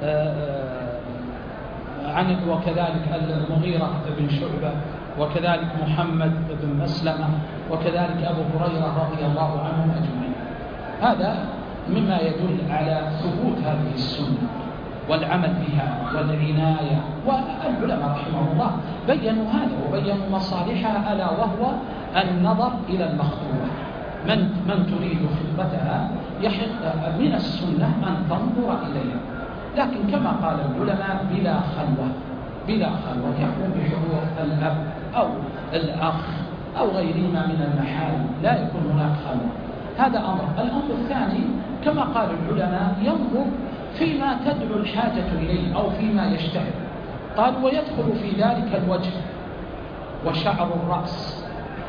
عن وكذلك المغيرة بن شعبة، وكذلك محمد بن مسلمة، وكذلك أبو هريرة رضي الله عنهم أجمعين. هذا مما يدل على ثبوت هذه السنة والعمل بها والعناية، والعلماء رحمه الله بيّنوا هذا وبيّنوا مصالحها، ألا وهو النظر إلى المخطوبة. من من تريد خطبتها يحق من السنة أن تنظر إليها، لكن كما قال العلماء بلا خلوة، بلا خلوة يكون بحضور الأب أو الأخ أو غيرهما من المحارم، لا يكون هناك خلوة. هذا أمر. الأمر الثاني كما قال العلماء ينظر فيما تدعو الحاجة إليه أو فيما يشتهر. قال ويدخل في ذلك الوجه وشعر الرأس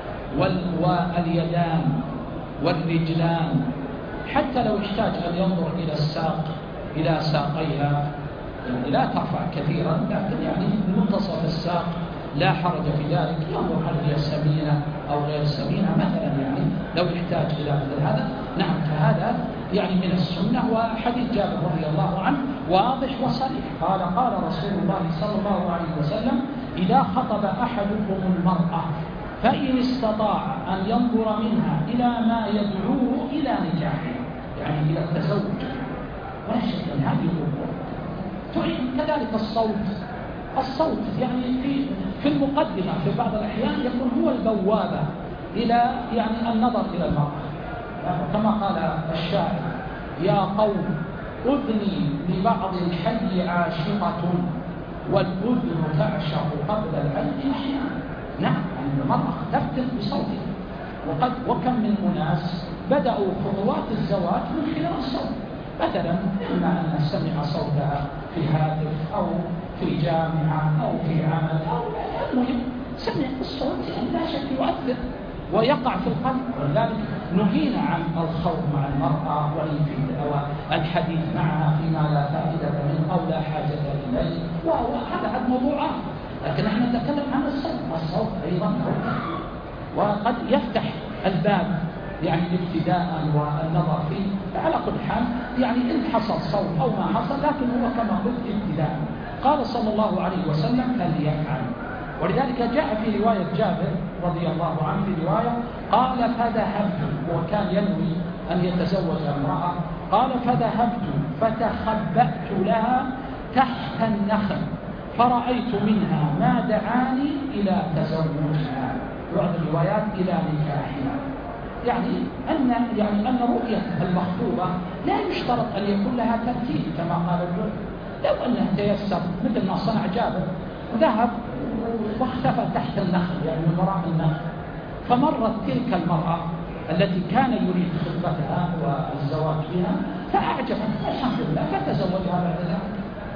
واليدان والرجلان، حتى لو احتاج أن ينظر إلى الساق إلى ساقيها، يعني لا ترفع كثيرا، لكن يعني منتصف الساق لا حرج في ذلك، ينظر هل هي سمينة أو غير سمينة مثلا، يعني لو يحتاج إلى مثل هذا. نعم، فهذا يعني من السنة. وحديث جابر رضي الله عنه واضح وصريح، قال قال رسول الله صلى الله عليه وسلم إذا خطب أحدكم المرأة فإن استطاع أن ينظر منها إلى ما يدعوه إلى نكاحها، يعني إلى التزوج، ولا شك أن هذه الأمور تعين. كذلك الصوت الصوت يعني في في المقدمة في بعض الأحيان يكون هو البوابة إلى يعني النظر إلى المرأة، كما قال الشاعر يا قوم أذني لبعض الحي عاشقة والأذن تعشق قبل العين أحيانا. نعم، يعني المرأة تفتن بصوتها، وقد وكم من أناس بدأوا خطوات الزواج من خلال الصوت، مثلا إما أن سمع صوتها في هاتف أو في جامعة أو في عمل أو المهم سمع الصوت، يعني لا شك يؤثر ويقع في القلب. ولذلك نهينا عن الخوض مع المرأة والحديث معها فيما لا فائدة منه أو لا حاجة إليه، وهذا عد موضوعات، لكن نحن نتكلم عن الصوت. والصوت أيضا وقد يفتح الباب يعني ابتداء والنظر فيه. على كل حال يعني إن حصل صوت أو ما حصل، لكن هو كما قلت ابتداء. قال صلى الله عليه وسلم فليفعل. ولذلك جاء في رواية جابر رضي الله عنه في رواية قال فذهبت، وكان ينوي أن يتزوج امرأة، قال فذهبت فتخبأت لها تحت النخل فرأيت منها ما دعاني إلى تزوجها، بعض الروايات إلى نكاحها. يعني أن يعني أن رؤية المخطوبة لا يشترط أن يكون لها ترتيب كما قال الرجل. لو أنه تيسر مثل ما صنع جابر، ذهب واختفى تحت النخل يعني من وراء النخل، فمرت تلك المرأة التي كان يريد خطبتها والزواج بها فأعجبت الحمد لله فتزوجها بعد ذلك.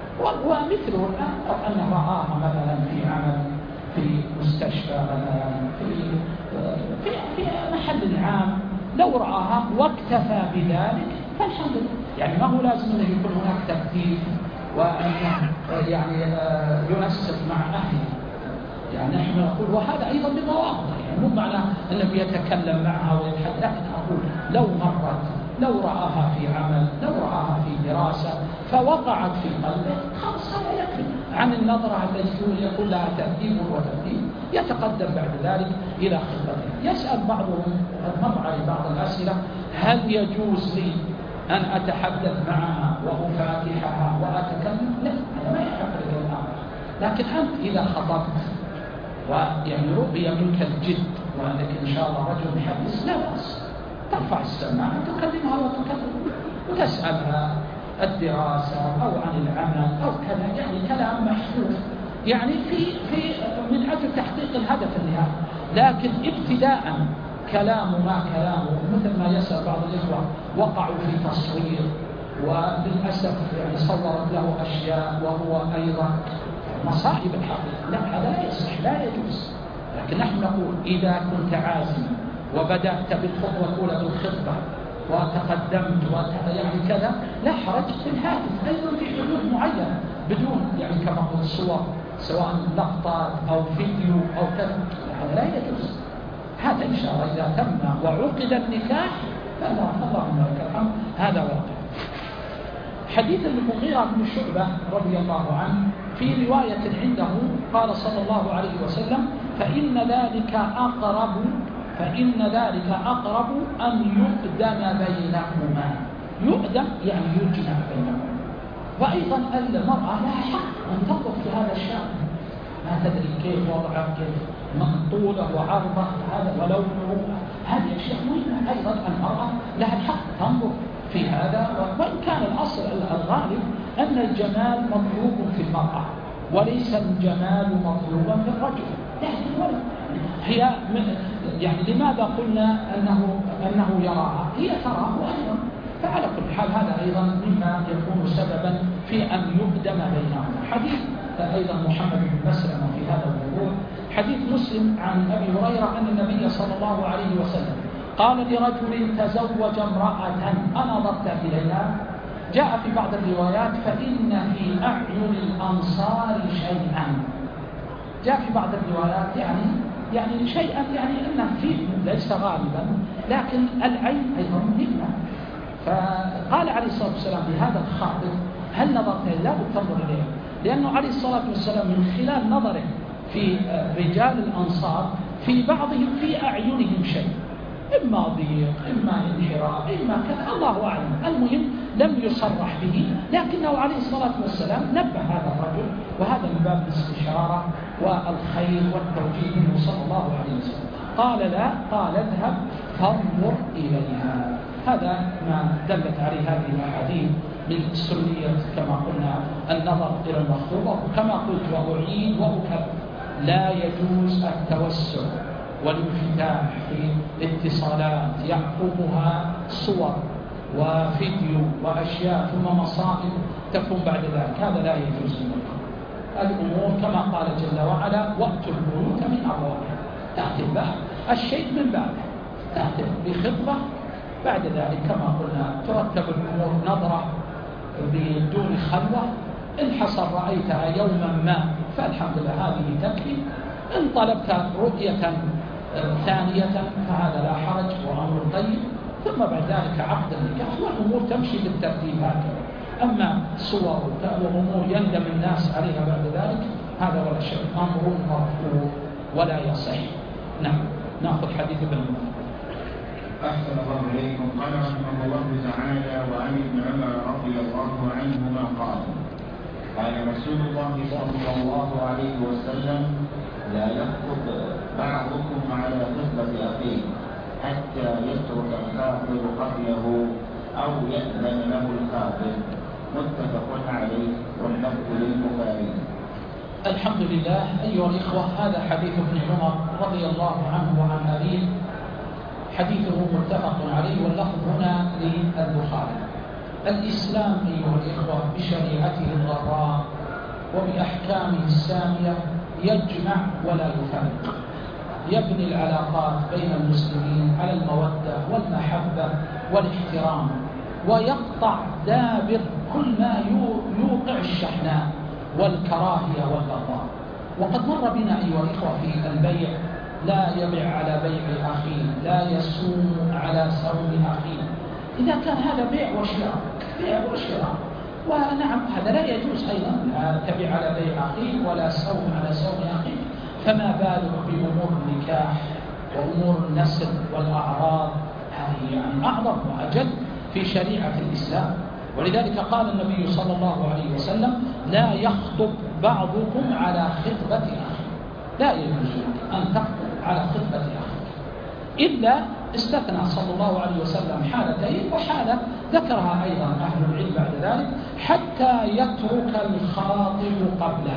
ومثله الآن لو أنه رآها مثلا في عمل في مستشفى مثلا في في في محل عام، لو رآها واكتفى بذلك فالحمد لله. يعني ما هو لازم أن يكون هناك ترتيب وأن يعني ينسق مع أهله. يعني نحن نقول وهذا أيضا بضوابط، يعني مو معنى أنه يتكلم معها ويتحدث، لكن أقول لو مرت، لو رآها في عمل، لو رآها في دراسة فوقعت في قلبه خلاص هذا يكفي عن النظرة التي يكون لها ترتيب وترتيب، يتقدم بعد ذلك إلى خطبته. يسأل بعضهم مر علي بعض الأسئلة هل يجوز لي أن أتحدث معها وأفاتحها وأتكلم؟ لا، أنا ما يحق لك الأمر، لكن أنت إذا خطبت ويعني رؤية منك الجد وأنك إن شاء الله رجل حديث، لا بأس ترفع السماعة تكلمها وتكلم وتسألها الدراسة أو عن العمل أو كذا، يعني كلام محفوظ يعني في في من أجل تحقيق الهدف النهائي. لكن ابتداء كلام ما كلامه، مثل ما يسأل بعض الإخوة وقعوا في تصوير وللأسف يعني صورت له أشياء وهو أيضا مصائب الحقيقة، لا هذا لا يصح، لا يجوز. لكن نحن نقول إذا كنت عازما وبدأت بالخطوة الأولى بالخطبة وتقدمت يعني كذا، لا حرج في الهاتف أيضا في حدود معينة بدون يعني كما قلت صور سواء لقطات أو فيديو أو كذا، هذا لا يجوز. هذا إن شاء الله إذا تم وعقد النكاح فلا اللهم لك الحمد هذا واقع. حديث المغيرة بن شعبة رضي الله عنه في رواية عنده قال صلى الله عليه وسلم: فإن ذلك أقرب فإن ذلك أقرب أن يؤدم بينهما. يؤدم يعني يجمع بينهما. وأيضا المرأة لها حق أن تنظر في هذا الشأن، ما تدري كيف وضعه، كيف مقطوله وعرضه هذا ولونه، هذه أشياء مهمة. أيضا المرأة لها الحق تنظر في هذا، وإن كان الأصل الغالب أن الجمال مطلوب في المرأة وليس الجمال مطلوبا في الرجل، لكن هي يعني لماذا قلنا أنه أنه يراها؟ هي تراه أيضا. فعلى كل حال هذا أيضا مما يكون سببا في أن يقدم بينهما. حديث أيضا محمد بن مسلمة في هذا الموضوع، حديث مسلم عن أبي هريرة أن النبي صلى الله عليه وسلم قال لرجل تزوج امرأة أنظرت إليها، جاء في بعض الروايات فإن في أعين الأنصار شيئا، جاء في بعض الروايات يعني يعني شيئا يعني أنه فيه ليس غالبا، لكن العين أيضا مهمة. فقال عليه الصلاة والسلام لهذا الخاطب: هل نظرت إليه؟ لا تنظر إليه، لأنه عليه الصلاة والسلام من خلال نظره في رجال الأنصار في بعضهم في أعينهم شيء، إما ضيق إما انحراف إما كذا، الله أعلم. المهم لم يصرح به، لكنه عليه الصلاة والسلام نبه هذا الرجل، وهذا من باب الاستشارة والخير والتوجيه منه صلى الله عليه وسلم. قال لا، قال اذهب فانظر إليها. هذا ما دلت عليه هذه الأحاديث من سنية كما قلنا النظر إلى المخطوبة. وكما قلت وأعيد وأكرر، لا يجوز التوسع والانفتاح في اتصالات يعقبها صور وفيديو وأشياء ثم مصائب تكون بعد ذلك، هذا لا يجوز. الأمور كما قال جل وعلا: وأتوا البيوت من أبوابها. تأتي الباب الشيء من بابه، تأتي بخطبة، بعد ذلك كما قلنا ترتب الأمور نظرة بدون خلوة. إن حصل رأيتها يوما ما فالحمد لله هذه تكفي. إن طلبت رؤية ثانية فهذا لا حرج وأمر طيب، ثم بعد ذلك عقد النكاح والأمور تمشي بالترتيب هكذا. أما صور وأمور يندم الناس عليها بعد ذلك هذا ولا شيء، أمر مرفوض ولا يصح. نعم، نأخذ حديث ابن عمر.
أحسن الله إليكم. قال رحمه الله تعالى: وعن ابن عمر رضي الله عنهما قال: قال رسول الله صلى الله عليه وسلم: لا يخطب بعضكم على خطبة أخيه حتى يترك الخاطب قبله أو يأذن له الخاطب. متفق عليه واللفظ للبخاري.
الحمد لله. أيها الإخوة، هذا حديث ابن عمر رضي الله عنه وعن أبيه، حديثه متفق عليه واللفظ هنا للبخاري. الإسلام أيها الإخوة بشريعته الغراء وبأحكامه السامية يجمع ولا يفرق، يبني العلاقات بين المسلمين على المودة والمحبة والاحترام، ويقطع دابر كل ما يوقع الشحناء والكراهية والبغضاء. وقد مر بنا أيها الإخوة في البيع: لا يبيع على بيع أخيه، لا يصوم على صوم أخيه. إذا كان هذا بيع وشراء، بيع وشراء، ونعم هذا لا يجوز أيضا، لا تبيع على بيع أخيه ولا صوم على صوم أخيه، فما بالك بأمور النكاح وأمور النسل والأعراض، هذه يعني أعظم وأجل في شريعة الإسلام. ولذلك قال النبي صلى الله عليه وسلم: لا يخطب بعضكم على خطبة أخيه. لا يجوز أن تخطب على خطبة أخيك، إلا استثنى صلى الله عليه وسلم حالتين، وحالة ذكرها أيضا أهل العلم بعد ذلك: حتى يترك الخاطب قبله.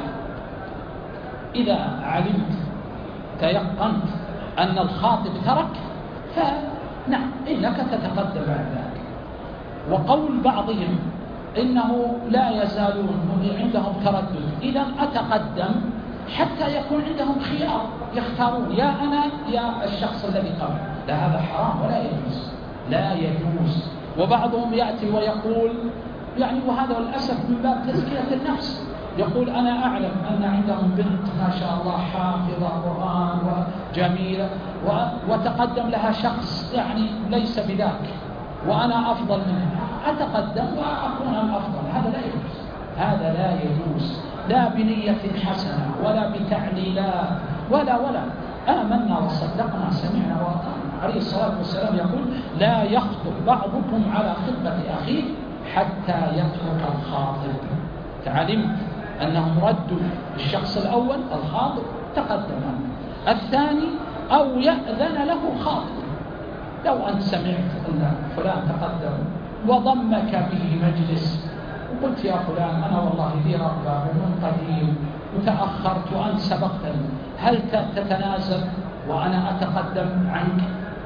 إذا علمت تيقنت أن الخاطب ترك فنعم إنك تتقدم بعد ذلك. وقول بعضهم إنه لا يزالون عندهم تردد، إذا أتقدم حتى يكون عندهم خيار يختارون يا أنا يا الشخص الذي قبل. لا، هذا حرام ولا يجوز، لا يجوز. وبعضهم يأتي ويقول يعني، وهذا للأسف من باب تزكية النفس، يقول أنا أعلم أن عندهم بنت ما شاء الله حافظة قرآن وجميلة وتقدم لها شخص يعني ليس بذاك وأنا أفضل منها، أتقدم وأكون الأفضل. هذا لا يجوز، هذا لا يجوز، لا بنية حسنة ولا بتعليلات ولا ولا آمنا وصدقنا سمعنا وأطعنا. عليه الصلاة والسلام يقول لا يخطب بعضكم على خطبة أخيه حتى يترك الخاطب. تعلمت أنهم ردوا الشخص الأول الخاطب تقدم، الثاني أو يأذن له خاطب. لو أنت سمعت أن فلان تقدم وضمك به مجلس وقلت يا فلان أنا والله لي رغبة ومن قديم وتأخرت وأنت سبقتني، هل تتنازل وأنا أتقدم عنك؟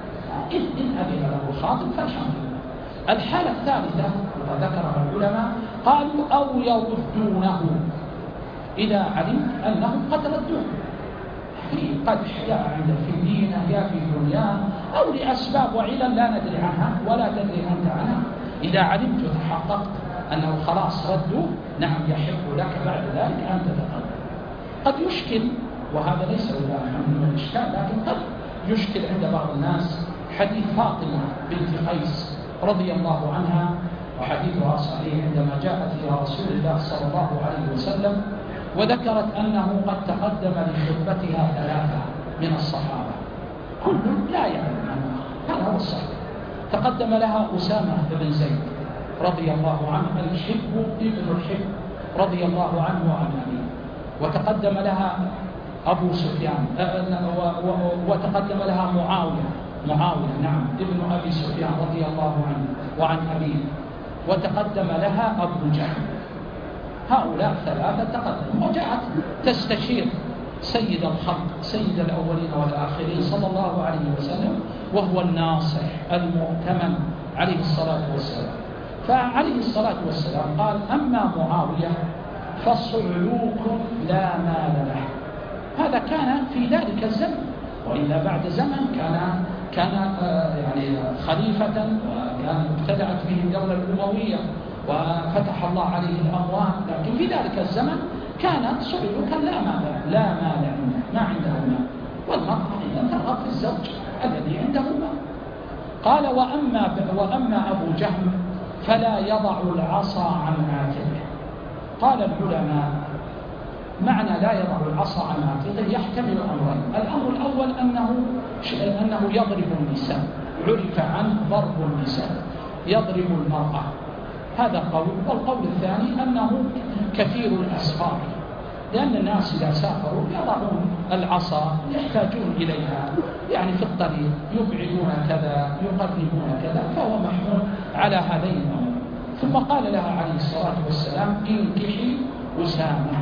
إن أذن له خاطب فالحمد لله. الحالة الثالثة وذكرها العلماء قالوا أو يردونه، إذا علمت أنهم قد ردوه في قدح يا عند في دينه يا في دنياه أو لأسباب وعلل لا ندري عنها ولا تدري أنت عنها، إذا علمت وتحققت أنه خلاص ردوا، نعم يحق لك بعد ذلك أن تتقدم. قد يشكل، وهذا ليس من الإشكال، لكن قد يشكل عند بعض الناس حديث فاطمة بنت قيس رضي الله عنها، وحديثها صحيح، عندما جاءت إلى رسول الله صلى الله عليه وسلم وذكرت أنه قد تقدم لخطبتها ثلاثة من الصحابة كل لا يعلم عنها، هذا هو الصحيح. تقدم لها أسامة بن زيد رضي الله عنه الحب ابن الحب رضي الله عنه وعن أبيه، وتقدم لها أبو سفيان، وتقدم لها معاوية معاوية نعم ابن أبي سفيان رضي الله عنه وعن أبيه، وتقدم لها أبو جهل. هؤلاء ثلاثة تقدم، وجاءت تستشير سيد الخلق سيد الأولين والآخرين صلى الله عليه وسلم، وهو الناصح المؤتمن عليه الصلاة والسلام. فعليه الصلاة والسلام قال أما معاوية فصعلوك لا مال له. هذا كان في ذلك الزمن، وإلا بعد زمن كان كان يعني خليفة، وكان ابتدأت به الدولة الأموية وفتح الله عليه الأموال، لكن في ذلك الزمن كانت صعلوكا لا مال لا مال عنده، ما عنده مال، والمرأة إذا ترغب في الزوج الذي عنده مال. قال وأما وأما أبو جهل فلا يضع العصا عن عاتقه. قال العلماء معنى لا يضع العصا عن عاتقه يحتمل أمرين. الأمر الأول أنه أنه يضرب النساء، عرف عنه ضرب النساء، يضرب المرأة، هذا قول. والقول الثاني أنه كثير الأسفار، لأن الناس إذا سافروا يضعون العصا يحتاجون إليها، يعني في الطريق يبعدون كذا يقربون كذا، فهو محمول على هذين الأمور. ثم قال لها عليه الصلاة والسلام انكحي أسامة،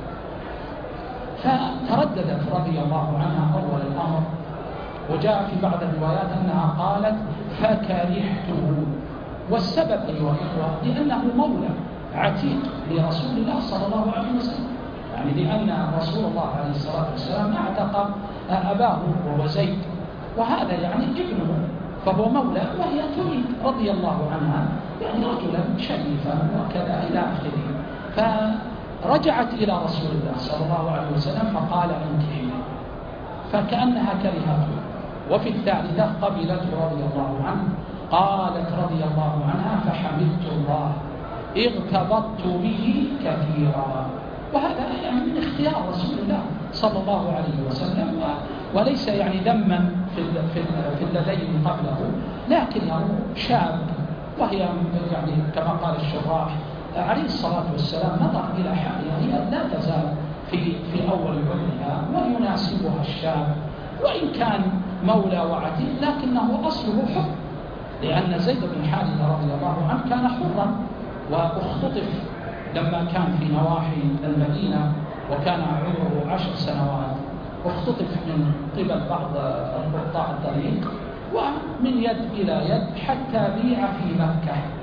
فترددت رضي الله عنها أول الأمر، وجاء في بعض الروايات أنها قالت فكرهته. والسبب أيها الإخوة لأنه مولى عتيق لرسول الله صلى الله عليه وسلم، يعني لأن رسول الله عليه الصلاة والسلام اعتق أباه وهو زيد، وهذا يعني ابنه، فهو مولى، وهي تريد رضي الله عنها يعني رجلا شريفا وكذا إلى آخره. فرجعت إلى رسول الله صلى الله عليه وسلم فقال انكحي، فكأنها كرهته. وفي الثالثة قبلته رضي الله عنه، قالت رضي الله عنها فحمدت الله اغتبطت به كثيرا. وهذا يعني من اختيار رسول الله صلى الله عليه وسلم، وليس يعني ذما في في الذين قبله، لكنه شاب، وهي يعني كما قال الشراح عليه الصلاة والسلام نظر إلى حالها، هي لا تزال في في أول عمرها ويناسبها الشاب، وإن كان مولى وعتيق لكنه أصله حر، لأن زيد بن حارثة رضي الله عنه كان حرا واختطف لما كان في نواحي المدينة وكان عمره عشر سنوات، اختطف من قبل بعض قطاع الطريق ومن يد إلى يد حتى بيع في مكة.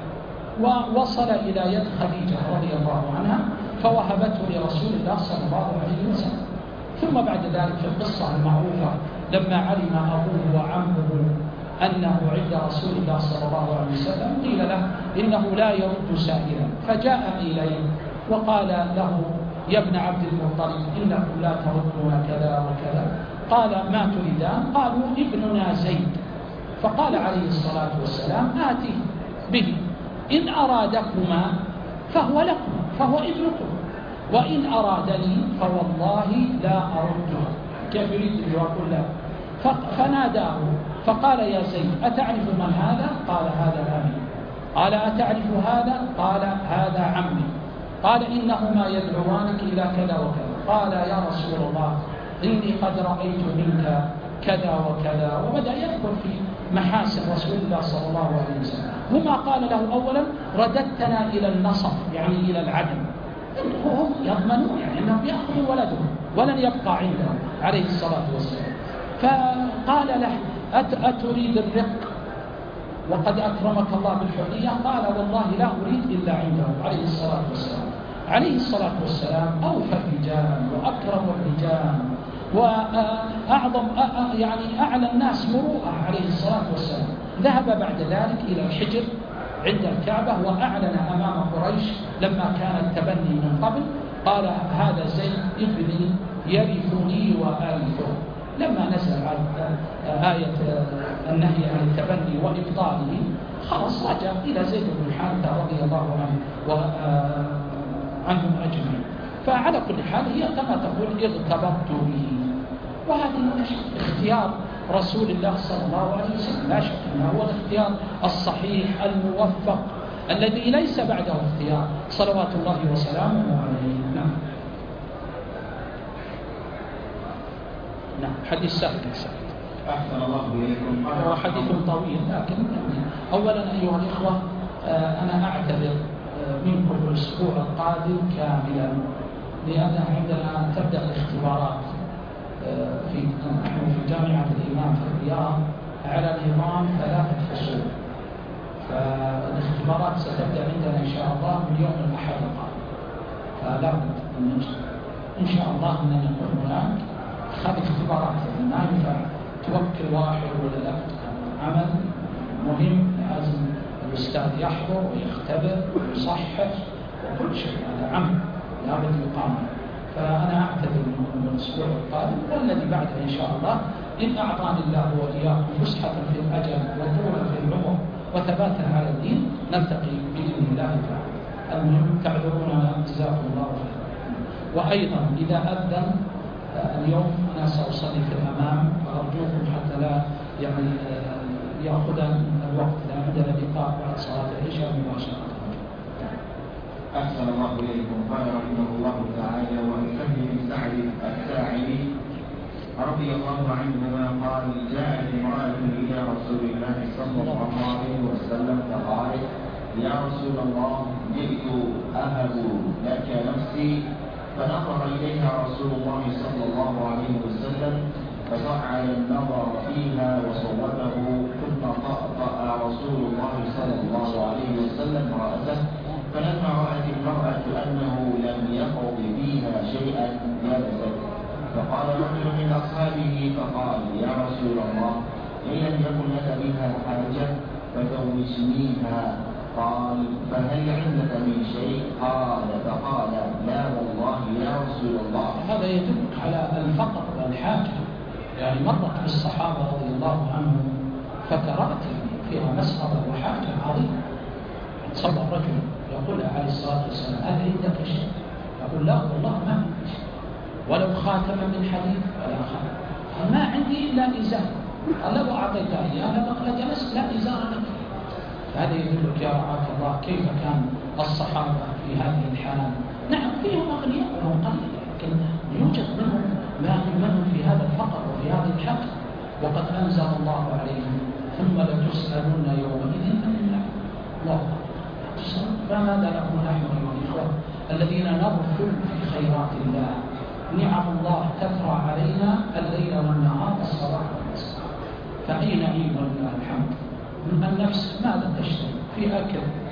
ووصل إلى يد خديجة رضي الله عنها فوهبته لرسول الله صلى الله عليه وسلم. ثم بعد ذلك في القصة المعروفة لما علم أبوه وعمه أنه عند رسول الله صلى الله عليه وسلم قيل له إنه لا يرد سائلا، فجاء إليه وقال له يا ابن عبد المطلب إنكم لا تردون كذا وكذا. قال ما تريدان؟ قالوا ابننا زيد. فقال عليه الصلاة والسلام آتي به، إن أرادكما فهو لكم فهو ابنكم، وإن أرادني فوالله لا أرده. كيف يريد أن يقول له؟ فناداه فقال يا زيد أتعرف من هذا؟ قال هذا أبي. قال أتعرف هذا؟ قال هذا عمي. قال إنهما يدعوانك إلى كذا وكذا. قال يا رسول الله إني قد رأيت منك كذا وكذا، وبدأ يذكر في محاسن رسول الله صلى الله عليه وسلم. هما قال له أولا رددتنا إلى النصب، يعني إلى العدم. هم يضمنون يعني أنهم يأخذوا ولدهم ولن يبقى عندهم عليه الصلاة والسلام. فقال له أت أتريد الرق وقد أكرمك الله بالحرية؟ قال والله لا أريد إلا عنده عليه الصلاة والسلام. عليه الصلاة والسلام أوفى الرجال وأكرم الرجال وأعظم يعني أعلى الناس مروءة عليه الصلاة والسلام. ذهب بعد ذلك إلى الحجر عند الكعبة وأعلن أمام قريش لما كان التبني من قبل، قال هذا زيد ابني يرثني وأرثه. لما نزل آية النهي عن التبني وإبطاله خلاص رجع إلى زيد بن حارثة رضي الله عنه وعنهم أجمعين. فعلى كل حال هي كما تقول اغتبطت به، وهذا اختيار رسول الله صلى الله عليه وسلم لا شك أنه هو الاختيار الصحيح الموفق الذي ليس بعده اختيار صلوات الله وسلامه عليه. نعم نعم حديث سهل
أحسن الله إليكم.
هو حديث طويل، لكن يعني أولا أيها الإخوة أنا أعتذر منكم الأسبوع القادم كاملا، لأن عندنا تبدأ الاختبارات في نحن في جامعة الإمام في الرياض على نظام ثلاثة فصول، فالاختبارات ستبدأ عندنا إن شاء الله من يوم الأحد القادم، فلا بد من إن شاء الله أن نكون هناك. هذه اختبارات ما ينفع توكل واحد ولا لا، عمل مهم لازم الأستاذ يحضر ويختبر ويصحح وكل شيء، هذا عمل لابد يقام. فأنا أعتذر من الأسبوع القادم والذي بعده إن شاء الله إن أعطاني الله وإياكم فسحة في الأجل وطولا في العمر وثباتا على الدين نلتقي بإذن الله تعالى. المهم تعذرونا جزاكم الله خيرا. وأيضا إذا أذن اليوم أنا سأصلي في الأمام، فأرجوكم حتى لا يعني يأخذ الوقت، لأن عندنا لقاء بعد صلاة العشاء مباشرة.
أحسن الله إليكم. قال رحمه الله تعالى وعن سهل بن سعد الساعدي رضي الله عنهما قال جاءت امرأة إلى رسول الله صلى الله عليه وسلم فقالت يا رسول الله جئت أهب لك نفسي، فنظر إليها رسول الله صلى الله عليه وسلم ففعل النظر فيها وصوبه، ثم طأطأ رسول الله صلى الله عليه وسلم رأسه، فلما رأت المرأة أنه لم يقض فيها شيئا جلست، فقال رجل من أصحابه فقال يا رسول الله إن لم يكن لك بها حاجة فزوجنيها. قال فهل عندك من شيء؟ قال فقال لا والله يا رسول الله.
هذا يدل على الفقر والحاجة، يعني مرت بالصحابة رضي الله عنهم فترات فيها مسخرة وحاجة عظيمة. صلى الرجل يقول عليه الصلاة والسلام هل عندك شيء؟ يقول لا والله ما عندي شيء، ولو خاتم من حديد ولا خاتم، ما عندي إلا إزار. قال لو أعطيت إياه لجلست لا إزار لك. هذا يدلك يا رعاك الله كيف كان الصحابة في هذه الحالة. نعم فيهم أغنياء وهم قليل، لكن يوجد منهم منهم في هذا الفقر وفي هذه الحق، وقد أنزل الله عليهم ثم لتسألن يومئذ عن النعم. الله فماذا نقول نحن أيها الإخوة الذين نغفل في خيرات الله؟ نعم الله تفرع علينا الليل والنهار الصباح والمساء، فأين عيد لله الحمد؟ النفس ماذا تشتري؟ في أكل،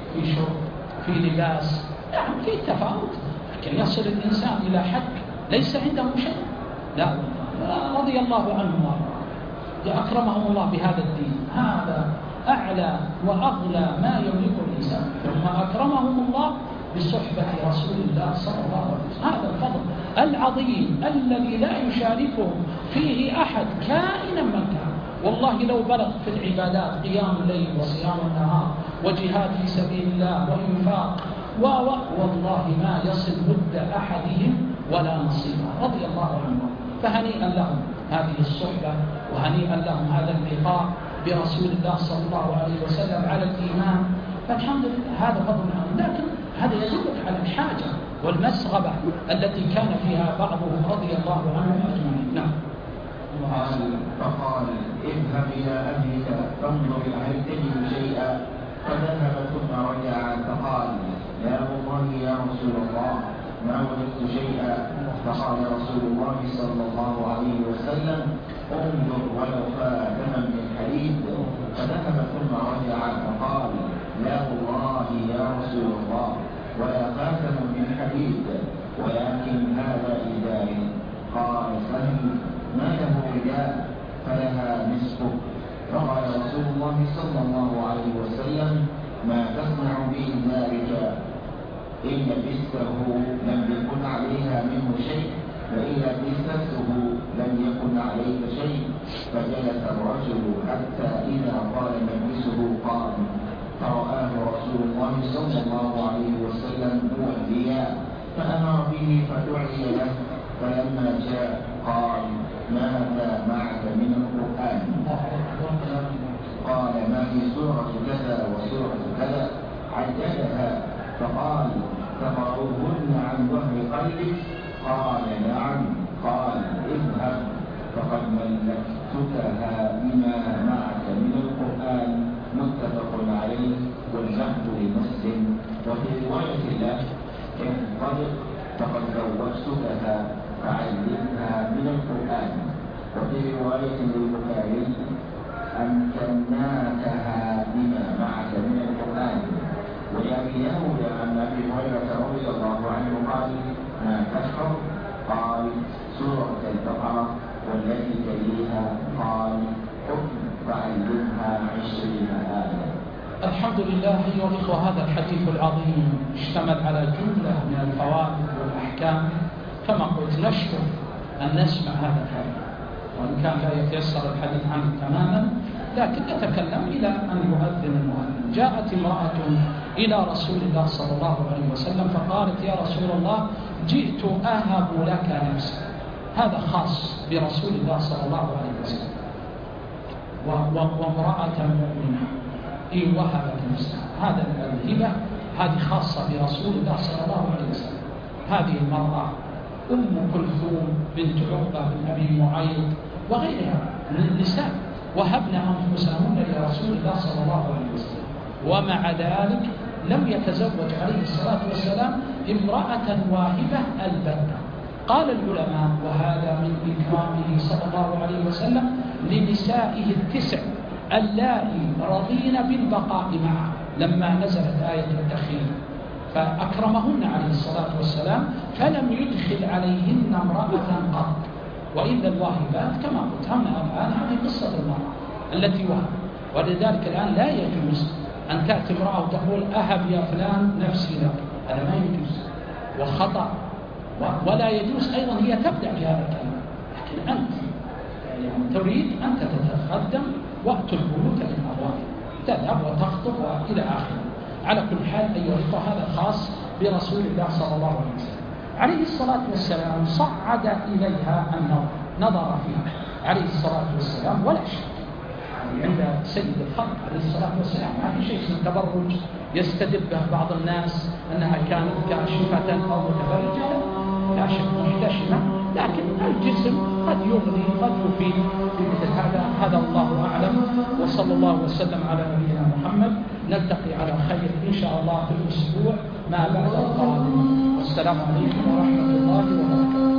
في شرب، في لباس، نعم في تفاوت، لكن يصل الإنسان إلى حد ليس عنده شيء. لا، رضي الله عنهم أكرمهم الله بهذا الدين، هذا أعلى وأغلى ما يملك الإنسان، ثم أكرمهم الله بصحبة رسول الله صلى الله عليه وسلم. هذا الفضل العظيم الذي لا يشاركه فيه أحد كائنا من كان. والله لو بلغ في العبادات قيام الليل وصيام النهار وجهاد في سبيل الله وإنفاق و والله ما يصل مد أحدهم ولا نصيبه، رضي الله عنهم. فهنيئا لهم هذه الصحبة، وهنيئا لهم هذا اللقاء برسول الله صلى الله عليه وسلم على الإيمان. فالحمد لله هذا فضل عنهم، لكن هذا يدلك على الحاجة والمسغبة التي كان فيها بعضهم رضي الله عنهم أجمعين. نعم.
قال فقال اذهب إلى أهلك فانظر هل تجد شيئا، فذهب ثم رجع فقال لا والله يا رسول الله ما وجدت شيئا. فقال رسول الله صلى الله عليه وسلم انظر ولو خاتما من حديد. فذهب ثم رجع فقال لا والله يا رسول الله ولا خاتم من حديد ولكن هذا إزار. قال سهل ما له رداء فلها نصفه. فقال رسول الله صلى الله عليه وسلم ما تصنع بإزارك؟ إن لبسته لم يكن عليها منه شيء، فإن لبسته لم يكن عليك شيء. فجلس الرجل حتى إذا قال مجلسه قام، فرآه رسول الله صلى الله عليه وسلم موليا فأمر به فدعي له. فلما جاء قال ماذا معك من القرآن؟ قال ما هي سورة كذا وسورة كذا؟ عددها. فقال تقرؤهن عن ظهر قلبك؟ قال نعم. قال اذهب فقد ملكتكها بما معك من القرآن. متفق عليه واللفظ لمسلم. وفي رواية له انطلق فقد زوجتكها فعلمها من القرآن. وفي رواية للبخاري أمكناكها بما معك من القرآن. ولأبي داود عن أبي هريرة رضي الله عنه قال ما تشعر؟ قال سورة البقرة والتي تليها. قال حكم فعلمها عشرين آية.
الحمد لله أيها الإخوة، هذا الحديث العظيم اشتمل على جملة من الفوائد والأحكام. كما قلت نشكر أن نسمع هذا الحديث، وإن كان لا يتيسر الحديث عنه تماما، لكن نتكلم إلى أن يؤذن المؤذن. جاءت امرأة إلى رسول الله صلى الله عليه وسلم فقالت يا رسول الله جئت أهب لك نفسي. هذا خاص برسول الله صلى الله عليه وسلم. وامرأة مؤمنة إن وهبت نفسها، هذا الهبة هذه خاصة برسول الله صلى الله عليه وسلم. هذه المرأة أم كلثوم بنت عقبة بن أبي معيط وغيرها من النساء وهبن أنفسهن لرسول الله صلى الله عليه وسلم، ومع ذلك لم يتزوج عليه الصلاة والسلام امرأة واهبة البتة. قال العلماء وهذا من إكرامه صلى الله عليه وسلم لنسائه التسع اللائي رضين بالبقاء معه لما نزلت آية التخيير، فأكرمهن عليه الصلاة والسلام فلم يدخل عليهن امرأة قط. وإلا الواهبات كما قلت هنا الآن هذه قصة المرأة التي وهب، ولذلك الآن لا يجوز أن تأتي امرأة وتقول أهب يا فلان نفسي لك، هذا ما يجوز وخطأ. ولا يجوز أيضا هي تبدأ بهذا الكلام، لكن أنت يعني تريد أن تتقدم وقت البيوت للأبواب، تذهب وتخطب وإلى آخره. على كل حال أيها الأخوة هذا خاص برسول الله صلى الله عليه وسلم عليه الصلاة والسلام. صعد إليها النظر، نظر فيها عليه الصلاة والسلام ولا شك عند سيد الخلق عليه الصلاة والسلام ما في شيء من تبرج يستدل به بعض الناس أنها كانت كاشفة أو متبرجة، كاشف محتشمة، لكن الجسم قد يغني قد يفيد في مثل هذا. هذا الله أعلم، وصلى الله وسلم على نبينا محمد. نلتقي على خير إن شاء الله في الأسبوع ما بعد القادم. والسلام عليكم ورحمة الله وبركاته.